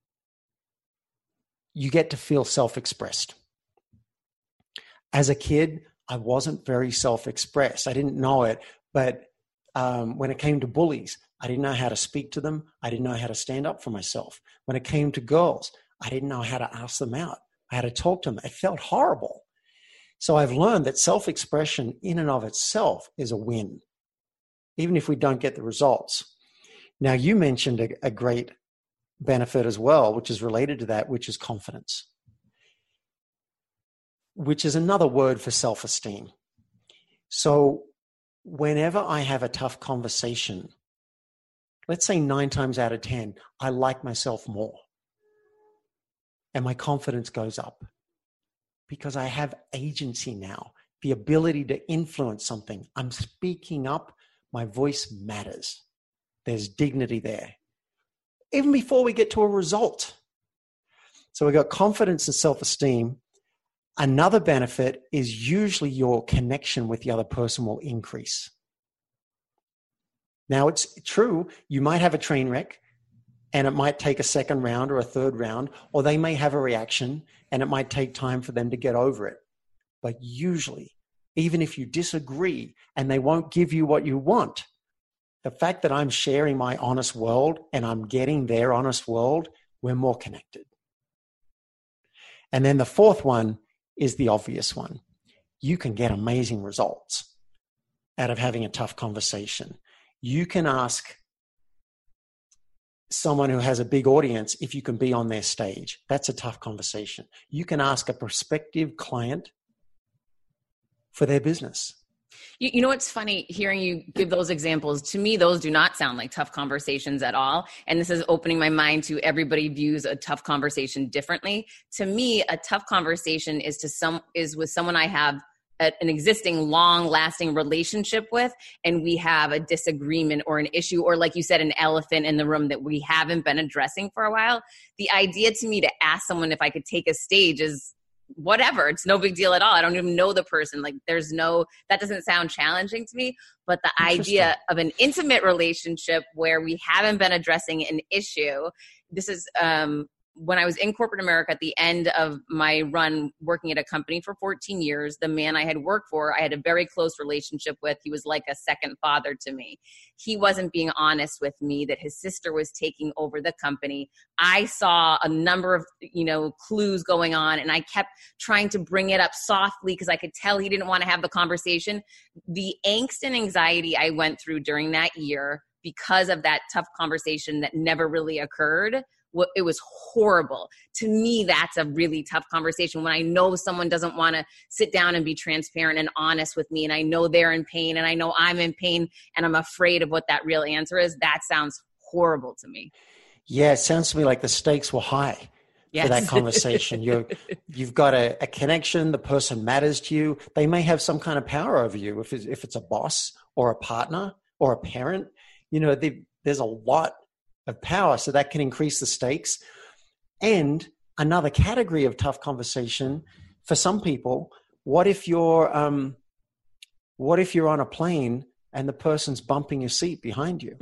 you get to feel self-expressed. As a kid, I wasn't very self-expressed. I didn't know it, but um, when it came to bullies, I didn't know how to speak to them. I didn't know how to stand up for myself. When it came to girls, I didn't know how to ask them out. I had to talk to them. It felt horrible. So I've learned that self-expression in and of itself is a win, even if we don't get the results. Now, you mentioned a, a great benefit as well, which is related to that, which is confidence, which is another word for self-esteem. So whenever I have a tough conversation, let's say nine times out of ten, I like myself more. And my confidence goes up because I have agency now, the ability to influence something. I'm speaking up. My voice matters. There's dignity there, even before we get to a result. So we've got confidence and self-esteem. Another benefit is usually your connection with the other person will increase. Now, it's true, you might have a train wreck and it might take a second round or a third round, or they may have a reaction and it might take time for them to get over it. But usually, even if you disagree and they won't give you what you want, the fact that I'm sharing my honest world and I'm getting their honest world, we're more connected. And then the fourth one is the obvious one. You can get amazing results out of having a tough conversation. You can ask someone who has a big audience if you can be on their stage. That's a tough conversation. You can ask a prospective client for their business. You, you know what's funny, hearing you give those examples, to me, those do not sound like tough conversations at all. And this is opening my mind to everybody views a tough conversation differently. To me, a tough conversation is to some is with someone I have a, an existing long-lasting relationship with, and we have a disagreement or an issue, or like you said, an elephant in the room that we haven't been addressing for a while. The idea to me to ask someone if I could take a stage is whatever. It's no big deal at all. I don't even know the person. Like there's no, that doesn't sound challenging to me, but the idea of an intimate relationship where we haven't been addressing an issue, this is, um, when I was in corporate America at the end of my run working at a company for fourteen years, the man I had worked for, I had a very close relationship with. He was like a second father to me. He wasn't being honest with me that his sister was taking over the company. I saw a number of, you know, clues going on, and I kept trying to bring it up softly because I could tell he didn't want to have the conversation. The angst and anxiety I went through during that year because of that tough conversation that never really occurred, it was horrible. To me, that's a really tough conversation when I know someone doesn't want to sit down and be transparent and honest with me, and I know they're in pain and I know I'm in pain and I'm afraid of what that real answer is. That sounds horrible to me. Yeah, it sounds to me like the stakes were high yes. for that conversation. You're, you've got a, a connection. The person matters to you. They may have some kind of power over you if it's, if it's a boss or a partner or a parent. You know, they, there's a lot of power, so that can increase the stakes. And another category of tough conversation for some people, what if you're um what if you're on a plane and the person's bumping your seat behind you?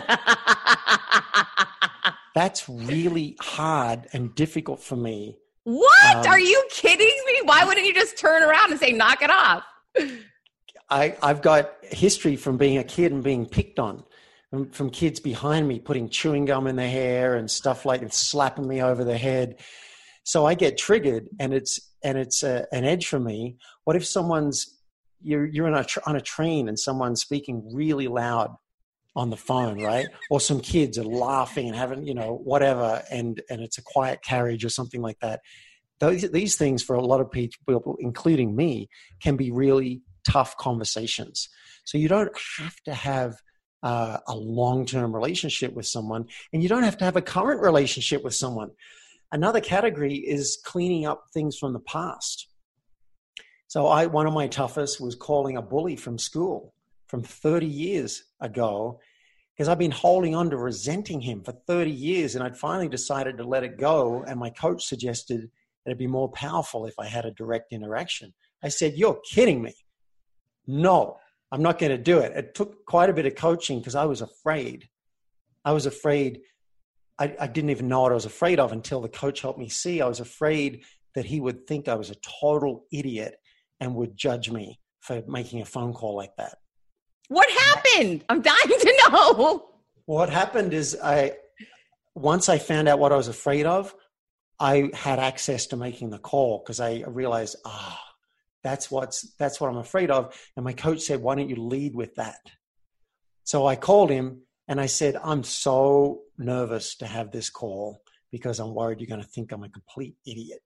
That's really hard and difficult for me. What? Um, Are you kidding me? Why wouldn't you just turn around and say, knock it off? I, I've got history from being a kid and being picked on. From kids behind me putting chewing gum in their hair and stuff like that, slapping me over the head. So I get triggered, and it's and it's a, an edge for me. What if someone's you're you're on a on a train and someone's speaking really loud on the phone, right? Or some kids are laughing and having, you know, whatever, and and it's a quiet carriage or something like that. Those these things for a lot of people, including me, can be really tough conversations. So you don't have to have Uh, a long-term relationship with someone, and you don't have to have a current relationship with someone. Another category is cleaning up things from the past. So I, one of my toughest was calling a bully from school from thirty years ago, because I've been holding on to resenting him for thirty years, and I'd finally decided to let it go. And my coach suggested, it'd be more powerful if I had a direct interaction. I said, you're kidding me. No, I'm not going to do it. It took quite a bit of coaching because I was afraid. I was afraid. I, I didn't even know what I was afraid of until the coach helped me see. I was afraid that he would think I was a total idiot and would judge me for making a phone call like that. What happened? I'm dying to know. What happened is I, once I found out what I was afraid of, I had access to making the call because I realized, ah, oh, that's what's, that's what I'm afraid of. And my coach said, why don't you lead with that? So I called him and I said, I'm so nervous to have this call because I'm worried you're going to think I'm a complete idiot.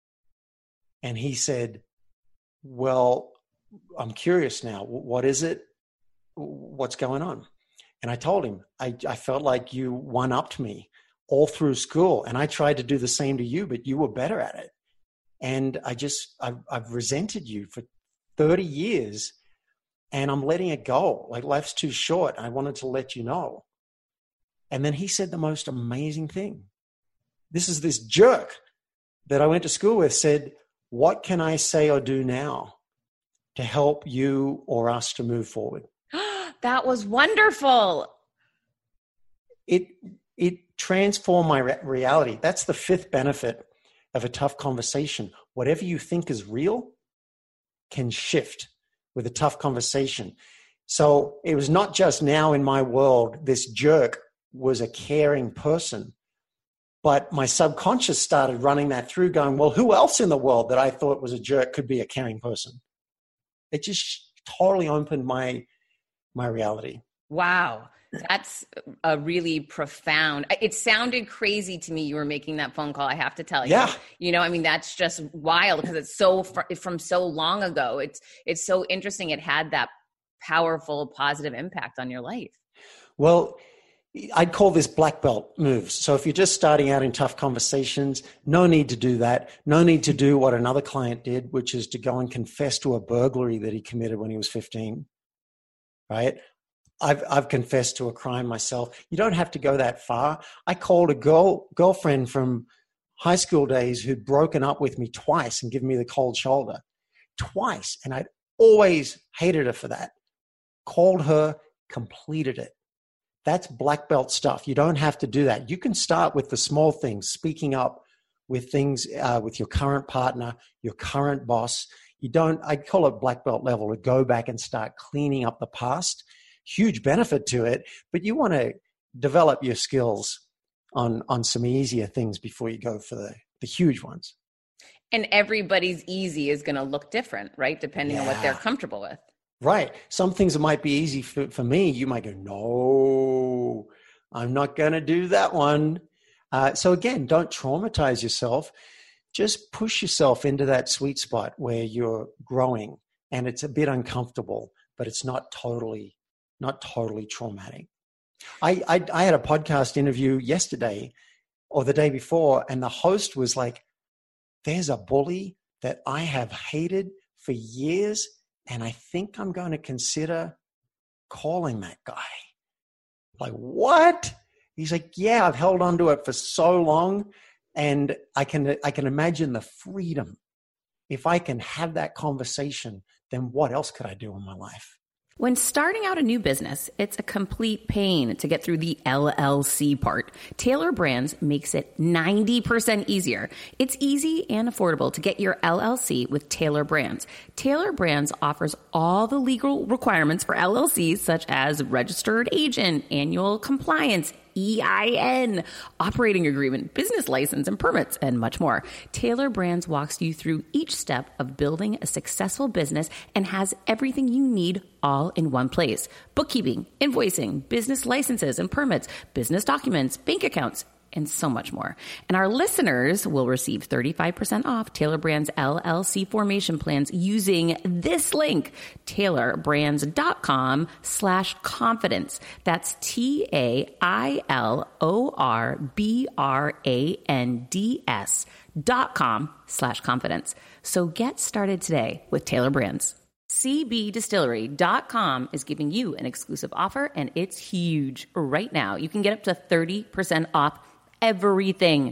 And he said, well, I'm curious now. What is it? What's going on? And I told him, I, I felt like you one-upped me all through school. And I tried to do the same to you, but you were better at it. And I just, I've, I've resented you for thirty years and I'm letting it go. Like life's too short. I wanted to let you know. And then he said the most amazing thing. This is this jerk that I went to school with said, what can I say or do now to help you or us to move forward? That was wonderful. It, it transformed my re- reality. That's the fifth benefit of a tough conversation. Whatever you think is real can shift with a tough conversation. So it was not just now in my world, this jerk was a caring person, but my subconscious started running that through going, well, who else in the world that I thought was a jerk could be a caring person? It just totally opened my, my reality. Wow. That's a really profound, it sounded crazy to me. You were making that phone call. I have to tell you, yeah. you know, I mean, that's just wild because it's so fr- from so long ago. It's, it's so interesting. It had that powerful, positive impact on your life. Well, I'd call this black belt moves. So if you're just starting out in tough conversations, no need to do that. No need to do what another client did, which is to go and confess to a burglary that he committed when he was fifteen, right? I've, I've confessed to a crime myself. You don't have to go that far. I called a girl, girlfriend from high school days who'd broken up with me twice and given me the cold shoulder. Twice. And I'd always hated her for that. Called her, completed it. That's black belt stuff. You don't have to do that. You can start with the small things, speaking up with things uh, with your current partner, your current boss. You don't, I call it black belt level, to go back and start cleaning up the past. Huge benefit to it, but you want to develop your skills on, on some easier things before you go for the, the huge ones. And everybody's easy is going to look different, right? Depending yeah. on what they're comfortable with. Right. Some things that might be easy for, for me, you might go, no, I'm not going to do that one. Uh, so again, don't traumatize yourself. Just push yourself into that sweet spot where you're growing and it's a bit uncomfortable, but it's not totally, not totally traumatic. I, I, I had a podcast interview yesterday or the day before, and the host was like, there's a bully that I have hated for years, and I think I'm going to consider calling that guy. Like, what? He's like, yeah, I've held on to it for so long, and I can I can imagine the freedom. If I can have that conversation, then what else could I do in my life? When starting out a new business, it's a complete pain to get through the L L C part. Taylor Brands makes it ninety percent easier. It's easy and affordable to get your L L C with Taylor Brands. Taylor Brands offers all the legal requirements for L L Cs, such as registered agent, annual compliance, E I N, operating agreement, business license, and permits, and much more. Taylor Brands walks you through each step of building a successful business and has everything you need all in one place. Bookkeeping, invoicing, business licenses and permits, business documents, bank accounts, and so much more. And our listeners will receive thirty-five percent off Taylor Brands L L C formation plans using this link, taylorbrands.com slash confidence. That's T A I L O R B R A N D S dot com slash confidence. So get started today with Taylor Brands. C B distillery dot com is giving you an exclusive offer, and it's huge right now. You can get up to thirty percent off everything.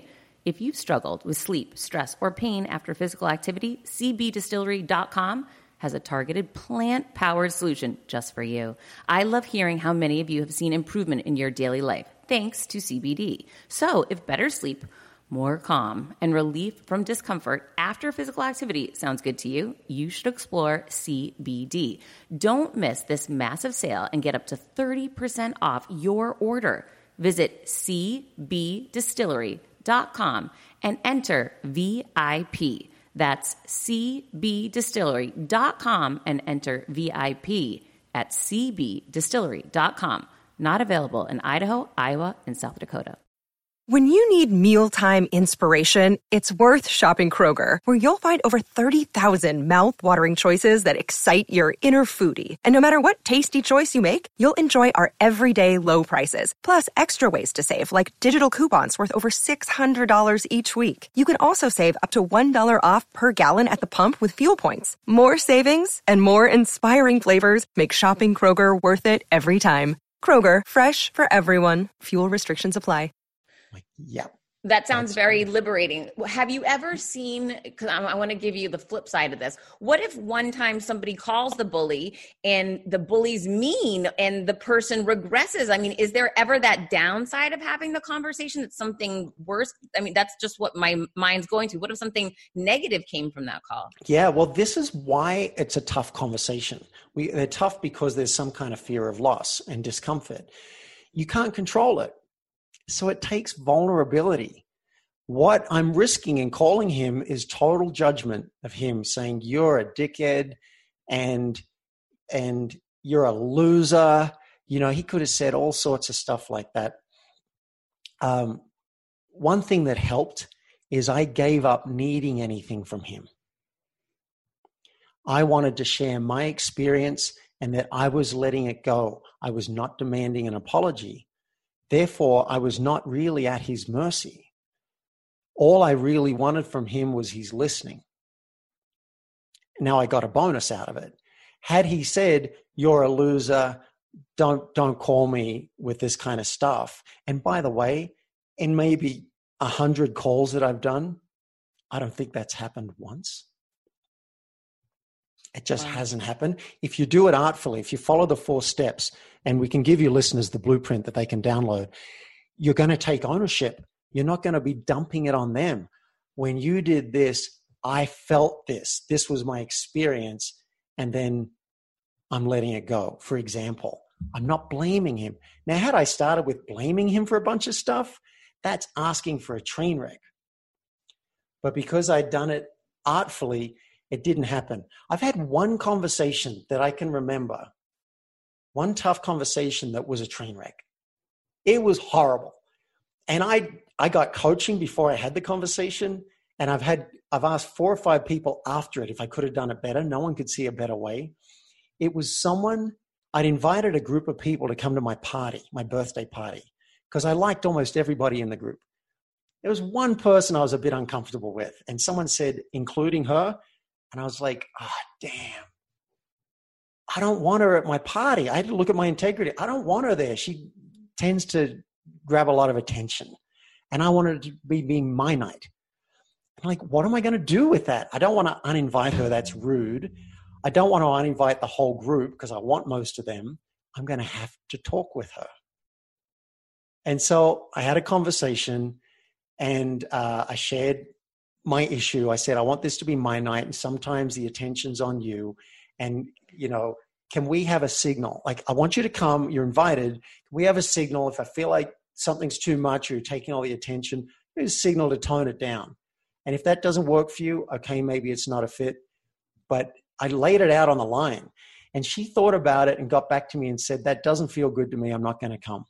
If you've struggled with sleep, stress, or pain after physical activity, C B Distillery dot com has a targeted plant-powered solution just for you. I love hearing how many of you have seen improvement in your daily life thanks to C B D. So if better sleep, more calm, and relief from discomfort after physical activity sounds good to you, you should explore C B D. Don't miss this massive sale and get up to thirty percent off your order. Visit C B Distillery dot com and enter V I P. That's C B Distillery dot com and enter V I P at C B Distillery dot com. Not available in Idaho, Iowa, and South Dakota. When you need mealtime inspiration, it's worth shopping Kroger, where you'll find over thirty thousand mouth-watering choices that excite your inner foodie. And no matter what tasty choice you make, you'll enjoy our everyday low prices, plus extra ways to save, like digital coupons worth over six hundred dollars each week. You can also save up to one dollar off per gallon at the pump with fuel points. More savings and more inspiring flavors make shopping Kroger worth it every time. Kroger, fresh for everyone. Fuel restrictions apply. Like, yeah. That sounds very liberating. Have you ever seen, because I, I want to give you the flip side of this. What if one time somebody calls the bully and the bully's mean and the person regresses? I mean, is there ever that downside of having the conversation that something worse? I mean, that's just what my mind's going to. What if something negative came from that call? Yeah, well, this is why it's a tough conversation. We, they're tough because there's some kind of fear of loss and discomfort. You can't control it. So it takes vulnerability. What I'm risking in calling him is total judgment of him, saying you're a dickhead and and you're a loser. You know, he could have said all sorts of stuff like that. Um, one thing that helped is I gave up needing anything from him. I wanted to share my experience and that I was letting it go. I was not demanding an apology. Therefore, I was not really at his mercy. All I really wanted from him was his listening. Now I got a bonus out of it. Had he said, you're a loser, don't, don't call me with this kind of stuff. And by the way, in maybe a hundred calls that I've done, I don't think that's happened once. It just wow. hasn't happened. If you do it artfully, if you follow the four steps, and we can give you listeners the blueprint that they can download, you're going to take ownership. You're not going to be dumping it on them. When you did this, I felt this. This was my experience. And then I'm letting it go. For example, I'm not blaming him. Now, had I started with blaming him for a bunch of stuff, that's asking for a train wreck. But because I'd done it artfully, it didn't happen. I've had one conversation that I can remember, one tough conversation that was a train wreck. It was horrible. And I I got coaching before I had the conversation, and I've had I've asked four or five people after it if I could have done it better. No one could see a better way. It was someone, I'd invited a group of people to come to my party, my birthday party, because I liked almost everybody in the group. There was one person I was a bit uncomfortable with, and someone said, including her, and I was like, ah, oh, damn. I don't want her at my party. I had to look at my integrity. I don't want her there. She tends to grab a lot of attention. And I wanted it to be being my night. I'm like, what am I going to do with that? I don't want to uninvite her. That's rude. I don't want to uninvite the whole group because I want most of them. I'm going to have to talk with her. And so I had a conversation and uh, I shared my issue. I said, I want this to be my night. And sometimes the attention's on you. And, you know, can we have a signal? Like, I want you to come, you're invited. Can we have a signal? If I feel like something's too much or you're taking all the attention, there's a signal to tone it down. And if that doesn't work for you, okay, maybe it's not a fit. But I laid it out on the line. And she thought about it and got back to me and said, that doesn't feel good to me. I'm not going to come.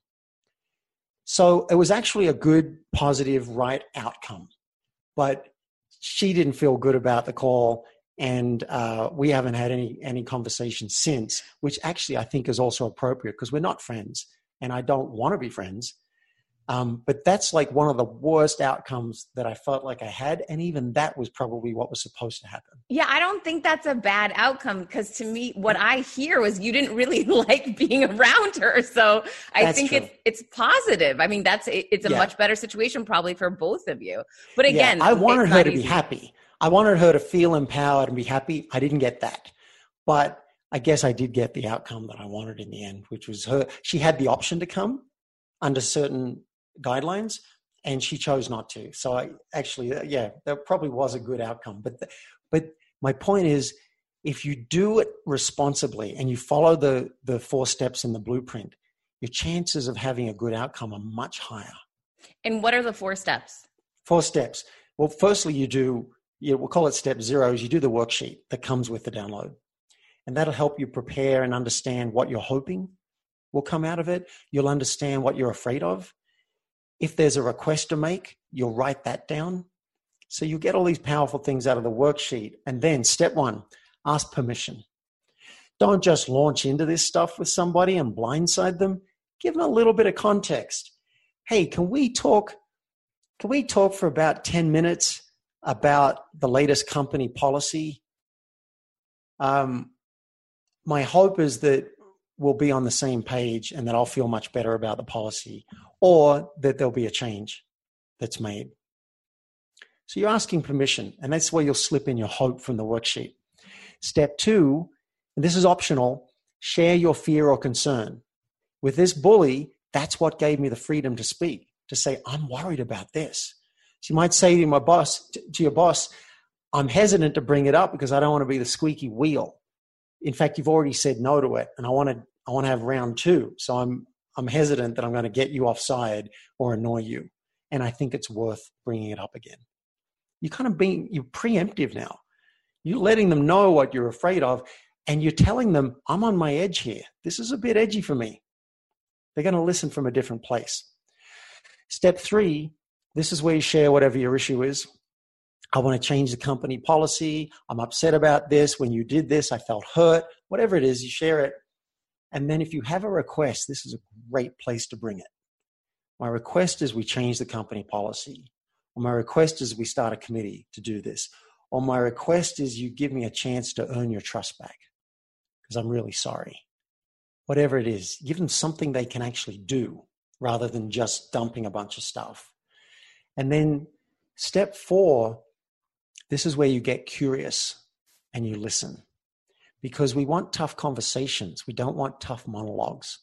So it was actually a good, positive, right outcome. But she didn't feel good about the call. And uh, we haven't had any any conversation since, which actually I think is also appropriate because we're not friends and I don't want to be friends. Um, but that's like one of the worst outcomes that I felt like I had. And even that was probably what was supposed to happen. Yeah, I don't think that's a bad outcome, because to me, what I hear was you didn't really like being around her. So I That's think true. it's it's positive. I mean, that's it's a Yeah. much better situation probably for both of you. But again, yeah, I wanted it's her not to be easy. happy. I wanted her to feel empowered and be happy. I didn't get that. But I guess I did get the outcome that I wanted in the end, which was her. She had the option to come under certain guidelines, and she chose not to. So I actually, uh, yeah, that probably was a good outcome. But, the, but my point is, if you do it responsibly and you follow the, the four steps in the blueprint, your chances of having a good outcome are much higher. And what are the four steps? Four steps. Well, firstly, you do, you, we'll call it step zero, is you do the worksheet that comes with the download. And that'll help you prepare and understand what you're hoping will come out of it. You'll understand what you're afraid of. If there's a request to make, you'll write that down. So you get all these powerful things out of the worksheet. And then step one, ask permission. Don't just launch into this stuff with somebody and blindside them. Give them a little bit of context. Hey, can we talk, can we talk for about ten minutes about the latest company policy? Um, my hope is that we'll be on the same page and that I'll feel much better about the policy, or that there'll be a change that's made. So you're asking permission, and that's where you'll slip in your hope from the worksheet. Step two, and this is optional, share your fear or concern. With this bully, that's what gave me the freedom to speak, to say, I'm worried about this. So you might say to my boss, to your boss, I'm hesitant to bring it up because I don't want to be the squeaky wheel. In fact, you've already said no to it, and I want to I want to have round two. So I'm I'm hesitant that I'm going to get you offside or annoy you, and I think it's worth bringing it up again. You're kind of being you're preemptive now. You're letting them know what you're afraid of, and you're telling them, I'm on my edge here. This is a bit edgy for me. They're going to listen from a different place. Step three, this is where you share whatever your issue is. I want to change the company policy. I'm upset about this. When you did this, I felt hurt. Whatever it is, you share it. And then if you have a request, this is a great place to bring it. My request is we change the company policy. Or my request is we start a committee to do this. Or my request is you give me a chance to earn your trust back because I'm really sorry. Whatever it is, give them something they can actually do rather than just dumping a bunch of stuff. And then step four, this is where you get curious and you listen, because we want tough conversations. We don't want tough monologues.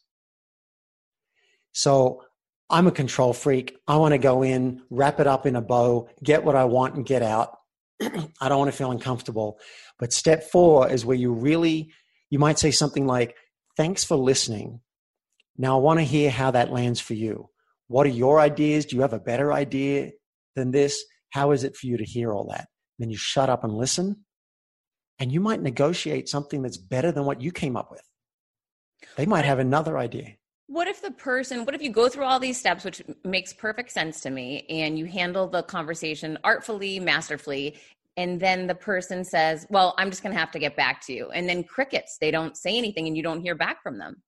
So I'm a control freak. I want to go in, wrap it up in a bow, get what I want and get out. I don't want to feel uncomfortable. But step four is where you really, you might say something like, thanks for listening. Now I want to hear how that lands for you. What are your ideas? Do you have a better idea than this? How is it for you to hear all that? Then you shut up and listen, and you might negotiate something that's better than what you came up with. They might have another idea. What if the person, what if you go through all these steps, which makes perfect sense to me, and you handle the conversation artfully, masterfully, and then the person says, well, I'm just going to have to get back to you. And then crickets, they don't say anything and you don't hear back from them.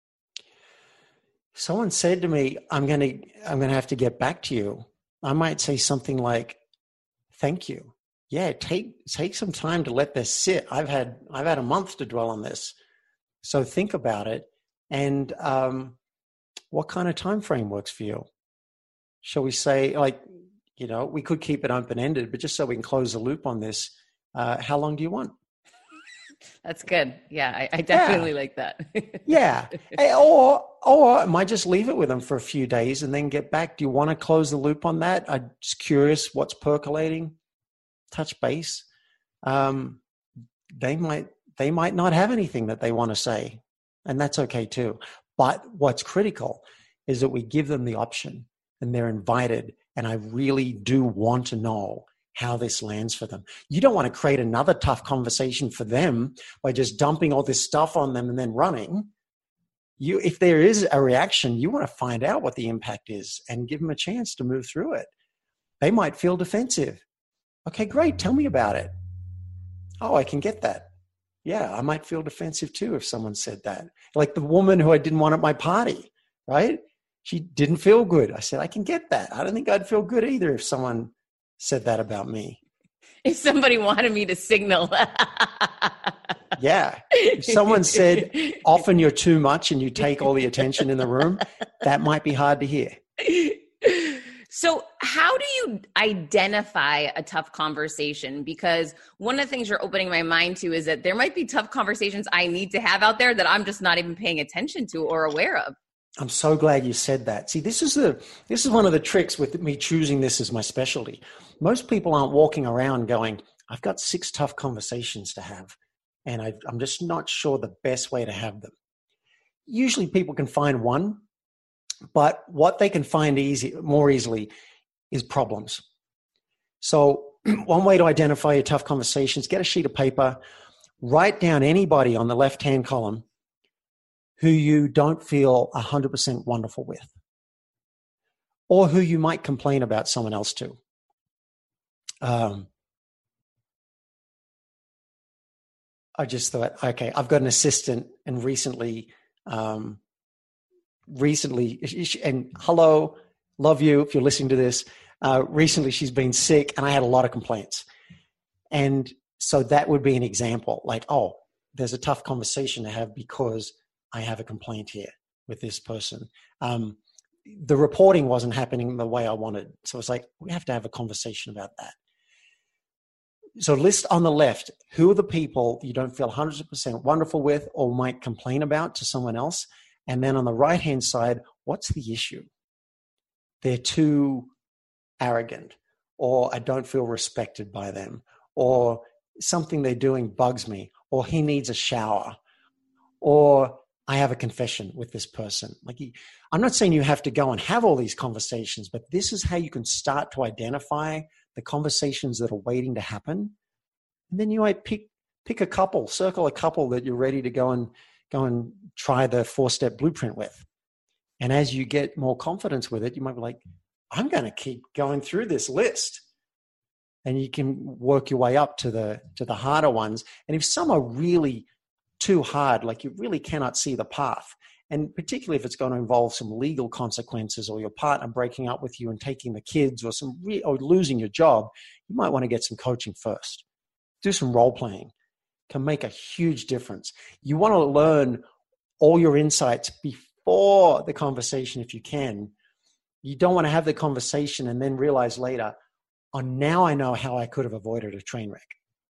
Someone said to me, I'm going to, I'm going to have to get back to you. I might say something like, thank you. Yeah, take take some time to let this sit. I've had I've had a month to dwell on this, so think about it. And um, what kind of time frame works for you? Shall we say, like, you know, we could keep it open ended, but just so we can close the loop on this, uh, how long do you want? That's good. Yeah, I, I definitely yeah. like that. yeah, or or I might just leave it with them for a few days and then get back. Do you want to close the loop on that? I'm just curious what's percolating. Touch base. Um, they might they might not have anything that they want to say, and that's okay too. But what's critical is that we give them the option, and they're invited. And I really do want to know how this lands for them. You don't want to create another tough conversation for them by just dumping all this stuff on them and then running. You, if there is a reaction, you want to find out what the impact is and give them a chance to move through it. They might feel defensive. Okay, great. Tell me about it. Oh, I can get that. Yeah, I might feel defensive too if someone said that. Like the woman who I didn't want at my party, right? She didn't feel good. I said, I can get that. I don't think I'd feel good either if someone said that about me. If somebody wanted me to signal. Yeah. If someone said, often you're too much and you take all the attention in the room, that might be hard to hear. So how do you identify a tough conversation? Because one of the things you're opening my mind to is that there might be tough conversations I need to have out there that I'm just not even paying attention to or aware of. I'm so glad you said that. See, this is the this is one of the tricks with me choosing this as my specialty. Most people aren't walking around going, I've got six tough conversations to have, and I, I'm just not sure the best way to have them. Usually people can find one, but what they can find easy, more easily is problems. So one way to identify your tough conversations, get a sheet of paper, write down anybody on the left-hand column who you don't feel one hundred percent wonderful with, or who you might complain about someone else to. Um, I just thought, okay, I've got an assistant, and recently, um, recently, and hello, love you if you're listening to this. Uh, recently, she's been sick, and I had a lot of complaints. And so that would be an example, like, oh, there's a tough conversation to have because I have a complaint here with this person. Um, the reporting wasn't happening the way I wanted. So it's like, we have to have a conversation about that. So list on the left, who are the people you don't feel one hundred percent wonderful with or might complain about to someone else? And then on the right-hand side, what's the issue? They're too arrogant, or I don't feel respected by them, or something they're doing bugs me, or he needs a shower, or I have a confession with this person. Like, I'm not saying you have to go and have all these conversations, but this is how you can start to identify the conversations that are waiting to happen. And then you might pick pick a couple, circle a couple that you're ready to go and go and try the four-step blueprint with. And as you get more confidence with it, you might be like, I'm going to keep going through this list. And you can work your way up to the to the harder ones. And if some are really too hard, like you really cannot see the path, and particularly if it's going to involve some legal consequences or your partner breaking up with you and taking the kids or some re- or losing your job, you might want to get some coaching first. Do some role playing. Can make a huge difference. You want to learn all your insights before the conversation if you can. You don't want to have the conversation and then realize later, oh, now I know how I could have avoided a train wreck.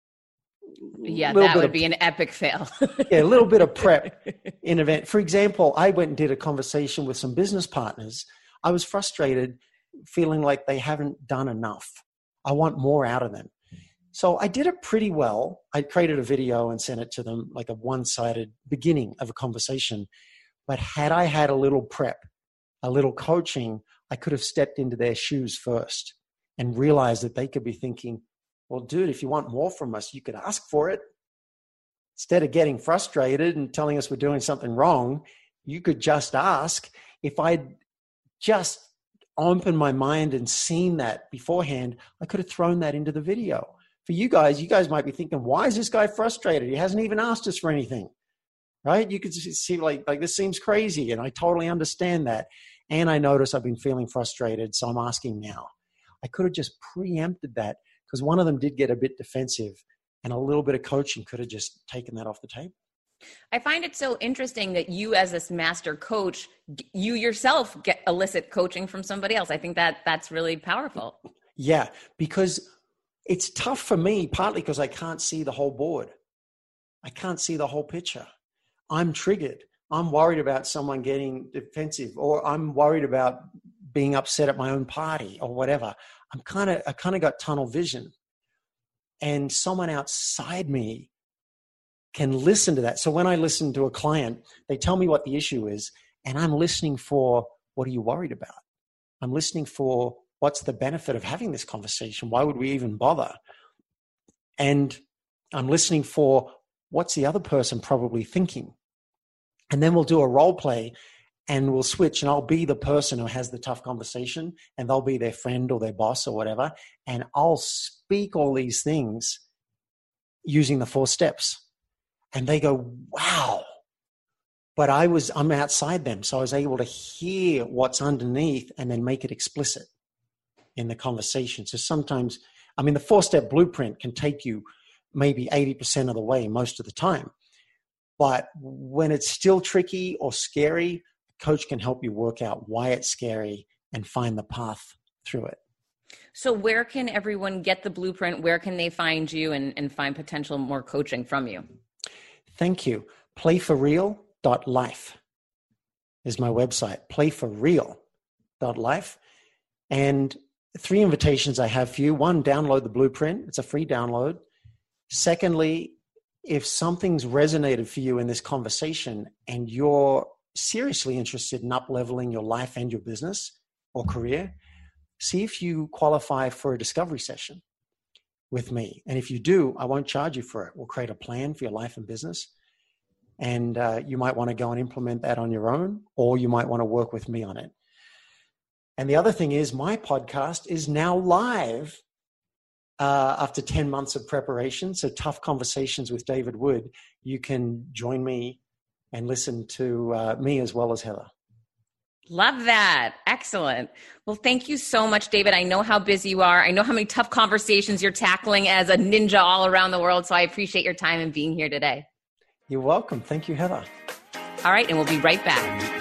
Yeah, that would of, be an epic fail. Yeah, a little bit of prep in event. For example, I went and did a conversation with some business partners. I was frustrated, feeling like they haven't done enough. I want more out of them. So I did it pretty well. I created a video and sent it to them, like a one-sided beginning of a conversation. But had I had a little prep, a little coaching, I could have stepped into their shoes first and realized that they could be thinking, well, dude, if you want more from us, you could ask for it. Instead of getting frustrated and telling us we're doing something wrong, you could just ask. If I'd just opened my mind and seen that beforehand, I could have thrown that into the video. For you guys, you guys might be thinking, why is this guy frustrated? He hasn't even asked us for anything, right? You could see like, like this seems crazy, and I totally understand that. And I notice I've been feeling frustrated, so I'm asking now. I could have just preempted that, because one of them did get a bit defensive, and a little bit of coaching could have just taken that off the table. I find it so interesting that you, as this master coach, you yourself get elicit coaching from somebody else. I think that that's really powerful. Yeah, because it's tough for me, partly because I can't see the whole board. I can't see the whole picture. I'm triggered. I'm worried about someone getting defensive, or I'm worried about being upset at my own party or whatever. I'm kind of, I kind of got tunnel vision, and someone outside me can listen to that. So when I listen to a client, they tell me what the issue is, and I'm listening for, what are you worried about? I'm listening for, what's the benefit of having this conversation? Why would we even bother? And I'm listening for, what's the other person probably thinking? And then we'll do a role play, and we'll switch, and I'll be the person who has the tough conversation, and they'll be their friend or their boss or whatever. And I'll speak all these things using the four steps. And they go, wow. but I was, I'm outside them. So I was able to hear what's underneath and then make it explicit in the conversation. So sometimes, I mean, the four-step blueprint can take you maybe eighty percent of the way most of the time. But when it's still tricky or scary, the coach can help you work out why it's scary and find the path through it. So where can everyone get the blueprint? Where can they find you and, and find potential more coaching from you? Thank you. play for real dot life is my website, play for real dot life. And three invitations I have for you. One, download the blueprint. It's a free download. Secondly, if something's resonated for you in this conversation and you're seriously interested in up-leveling your life and your business or career, see if you qualify for a discovery session with me. And if you do, I won't charge you for it. We'll create a plan for your life and business. And uh, you might want to go and implement that on your own, or you might want to work with me on it. And the other thing is my podcast is now live uh, after ten months of preparation. So Tough Conversations with David Wood, you can join me and listen to uh, me as well as Heather. Love that. Excellent. Well, thank you so much, David. I know how busy you are. I know how many tough conversations you're tackling as a ninja all around the world. So I appreciate your time and being here today. You're welcome. Thank you, Heather. All right. And we'll be right back.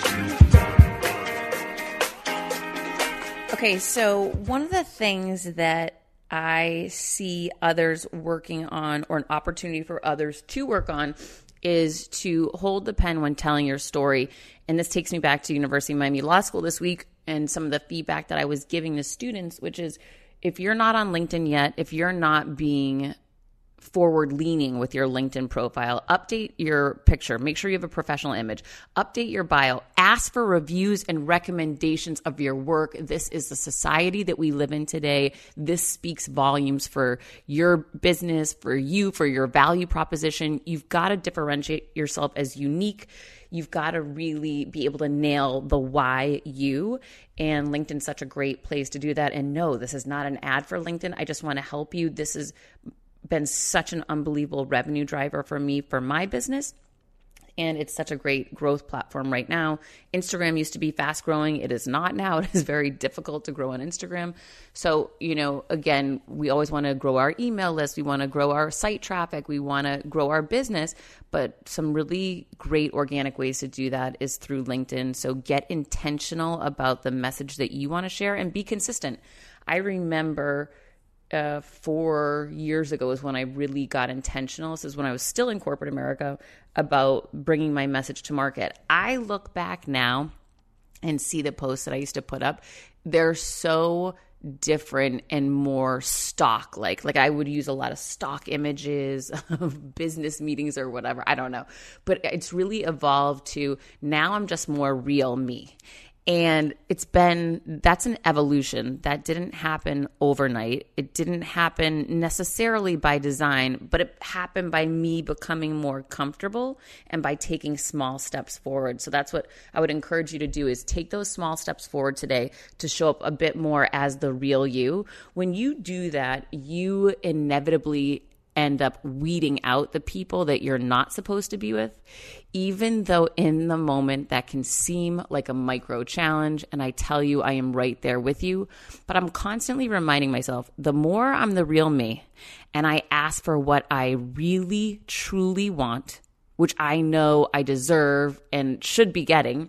Okay. So one of the things that I see others working on, or an opportunity for others to work on, is to hold the pen when telling your story. And this takes me back to University of Miami Law School this week and some of the feedback that I was giving the students, which is if you're not on LinkedIn yet, if you're not being forward leaning with your LinkedIn profile, update your picture, make sure you have a professional image, update your bio, ask for reviews and recommendations of your work. This is the society that we live in today. This speaks volumes for your business, for you, for your value proposition. You've got to differentiate yourself as unique. You've got to really be able to nail the why you, and LinkedIn's such a great place to do that. And no, this is not an ad for LinkedIn. I just want to help you. This has been such an unbelievable revenue driver for me, for my business. And it's such a great growth platform right now. Instagram used to be fast growing. It is not now. It is very difficult to grow on Instagram. So, you know, again, we always want to grow our email list. We want to grow our site traffic. We want to grow our business. But some really great organic ways to do that is through LinkedIn. So get intentional about the message that you want to share and be consistent. I remember Uh, four years ago is when I really got intentional. This is when I was still in corporate America, about bringing my message to market. I look back now and see the posts that I used to put up. They're so different and more stock like. Like I would use a lot of stock images of business meetings or whatever. I don't know. But it's really evolved to now I'm just more real me. And it's been, that's an evolution that didn't happen overnight. It didn't happen necessarily by design, but it happened by me becoming more comfortable and by taking small steps forward. So that's what I would encourage you to do, is take those small steps forward today to show up a bit more as the real you. When you do that, you inevitably end up weeding out the people that you're not supposed to be with, even though in the moment that can seem like a micro challenge. And I tell you, I am right there with you, but I'm constantly reminding myself, the more I'm the real me and I ask for what I really, truly want, which I know I deserve and should be getting,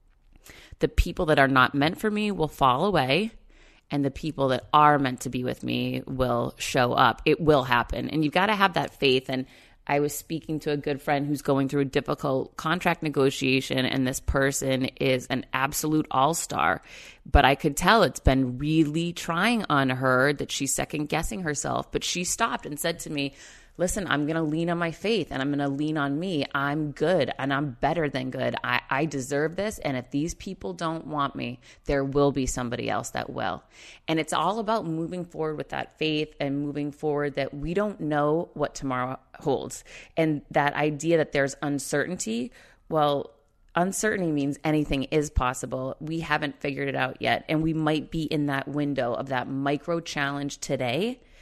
the people that are not meant for me will fall away. And the people that are meant to be with me will show up. It will happen. And you've got to have that faith. And I was speaking to a good friend who's going through a difficult contract negotiation, and this person is an absolute all-star. But I could tell it's been really trying on her, that she's second-guessing herself. But she stopped and said to me, listen, I'm going to lean on my faith and I'm going to lean on me. I'm good and I'm better than good. I, I deserve this. And if these people don't want me, there will be somebody else that will. And it's all about moving forward with that faith and moving forward that we don't know what tomorrow holds. And that idea that there's uncertainty, well, uncertainty means anything is possible. We haven't figured it out yet. And we might be in that window of that micro challenge today.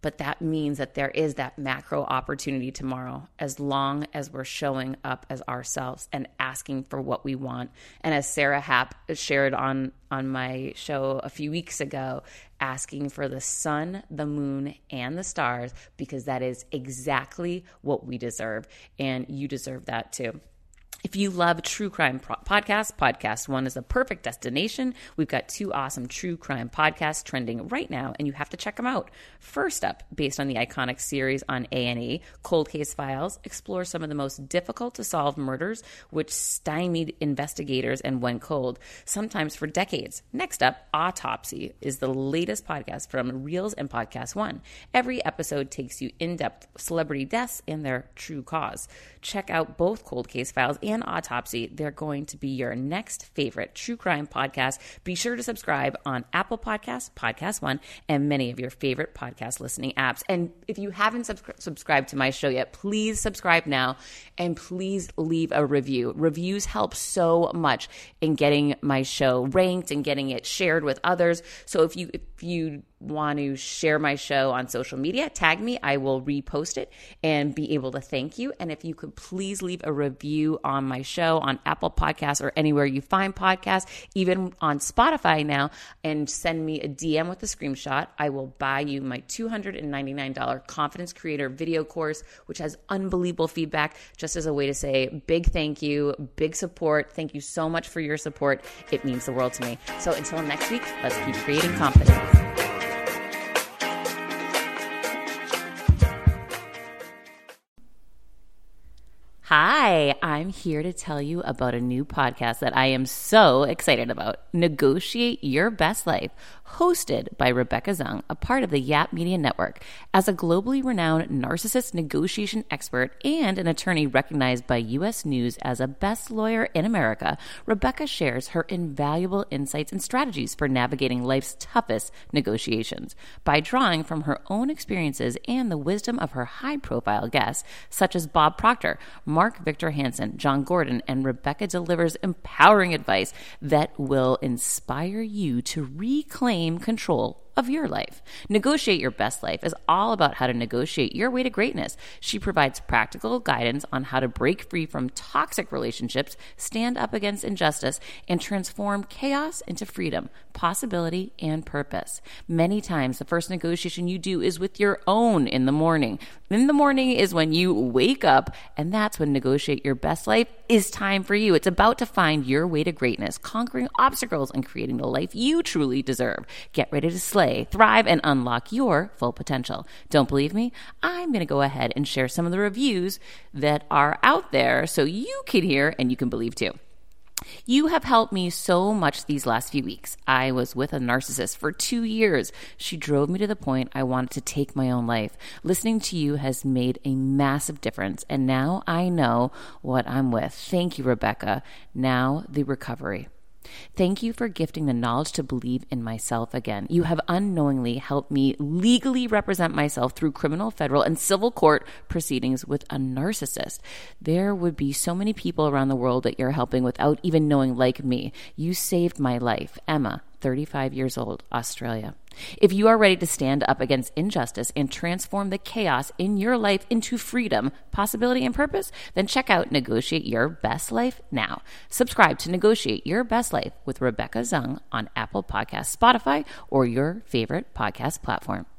but that means that there is that macro opportunity tomorrow as long as we're showing up as ourselves and asking for what we want. And as Sarah Happ shared on, on my show a few weeks ago, asking for the sun, the moon, and the stars, because that is exactly what we deserve. And you deserve that too. If you love true crime pro- podcasts, Podcast One is the perfect destination. We've got two awesome true crime podcasts trending right now, and you have to check them out. First up, based on the iconic series on A and E, Cold Case Files explores some of the most difficult to solve murders which stymied investigators and went cold, sometimes for decades. Next up, Autopsy is the latest podcast from Reels and Podcast One. Every episode takes you in-depth celebrity deaths and their true cause. Check out both Cold Case Files and Autopsy. They're going to be your next favorite true crime podcast. Be sure to subscribe on Apple Podcasts, Podcast One, and many of your favorite podcast listening apps. And if you haven't subscri- subscribed to my show yet, please subscribe now and please leave a review. Reviews help so much in getting my show ranked and getting it shared with others. So if you if you want to share my show on social media, tag me. I will repost it and be able to thank you. And if you could please leave a review on my show on Apple Podcasts or anywhere you find podcasts, even on Spotify now, and send me a D M with a screenshot, I will buy you my two hundred ninety-nine dollars Confidence Creator video course, which has unbelievable feedback, just as a way to say big thank you, big support. Thank you so much for your support. It means the world to me. So until next week, let's keep creating confidence. Hi, I'm here to tell you about a new podcast that I am so excited about, Negotiate Your Best Life, hosted by Rebecca Zung, a part of the Yap Media Network. As a globally renowned narcissist negotiation expert and an attorney recognized by U S News as a best lawyer in America, Rebecca shares her invaluable insights and strategies for navigating life's toughest negotiations. By drawing from her own experiences and the wisdom of her high-profile guests, such as Bob Proctor, Mark Victor Hansen, John Gordon, and Rebecca delivers empowering advice that will inspire you to reclaim control of your life. Negotiate Your Best Life is all about how to negotiate your way to greatness. She provides practical guidance on how to break free from toxic relationships, stand up against injustice, and transform chaos into freedom, possibility, and purpose. Many times, the first negotiation you do is with your own in the morning. In the morning is when you wake up, and that's when Negotiate Your Best Life is time for you. It's about to find your way to greatness, conquering obstacles and creating the life you truly deserve. Get ready to slay, thrive, and unlock your full potential. Don't believe me? I'm going to go ahead and share some of the reviews that are out there so you can hear and you can believe too. You have helped me so much these last few weeks. I was with a narcissist for two years. She drove me to the point I wanted to take my own life. Listening to you has made a massive difference, and now I know what I'm with. Thank you, Rebecca. Now the recovery. Thank you for gifting the knowledge to believe in myself again. You have unknowingly helped me legally represent myself through criminal, federal, and civil court proceedings with a narcissist. There would be so many people around the world that you're helping without even knowing, like me. You saved my life. Emma, thirty-five years old, Australia. If you are ready to stand up against injustice and transform the chaos in your life into freedom, possibility, and purpose, then check out Negotiate Your Best Life now. Subscribe to Negotiate Your Best Life with Rebecca Zung on Apple Podcasts, Spotify, or your favorite podcast platform.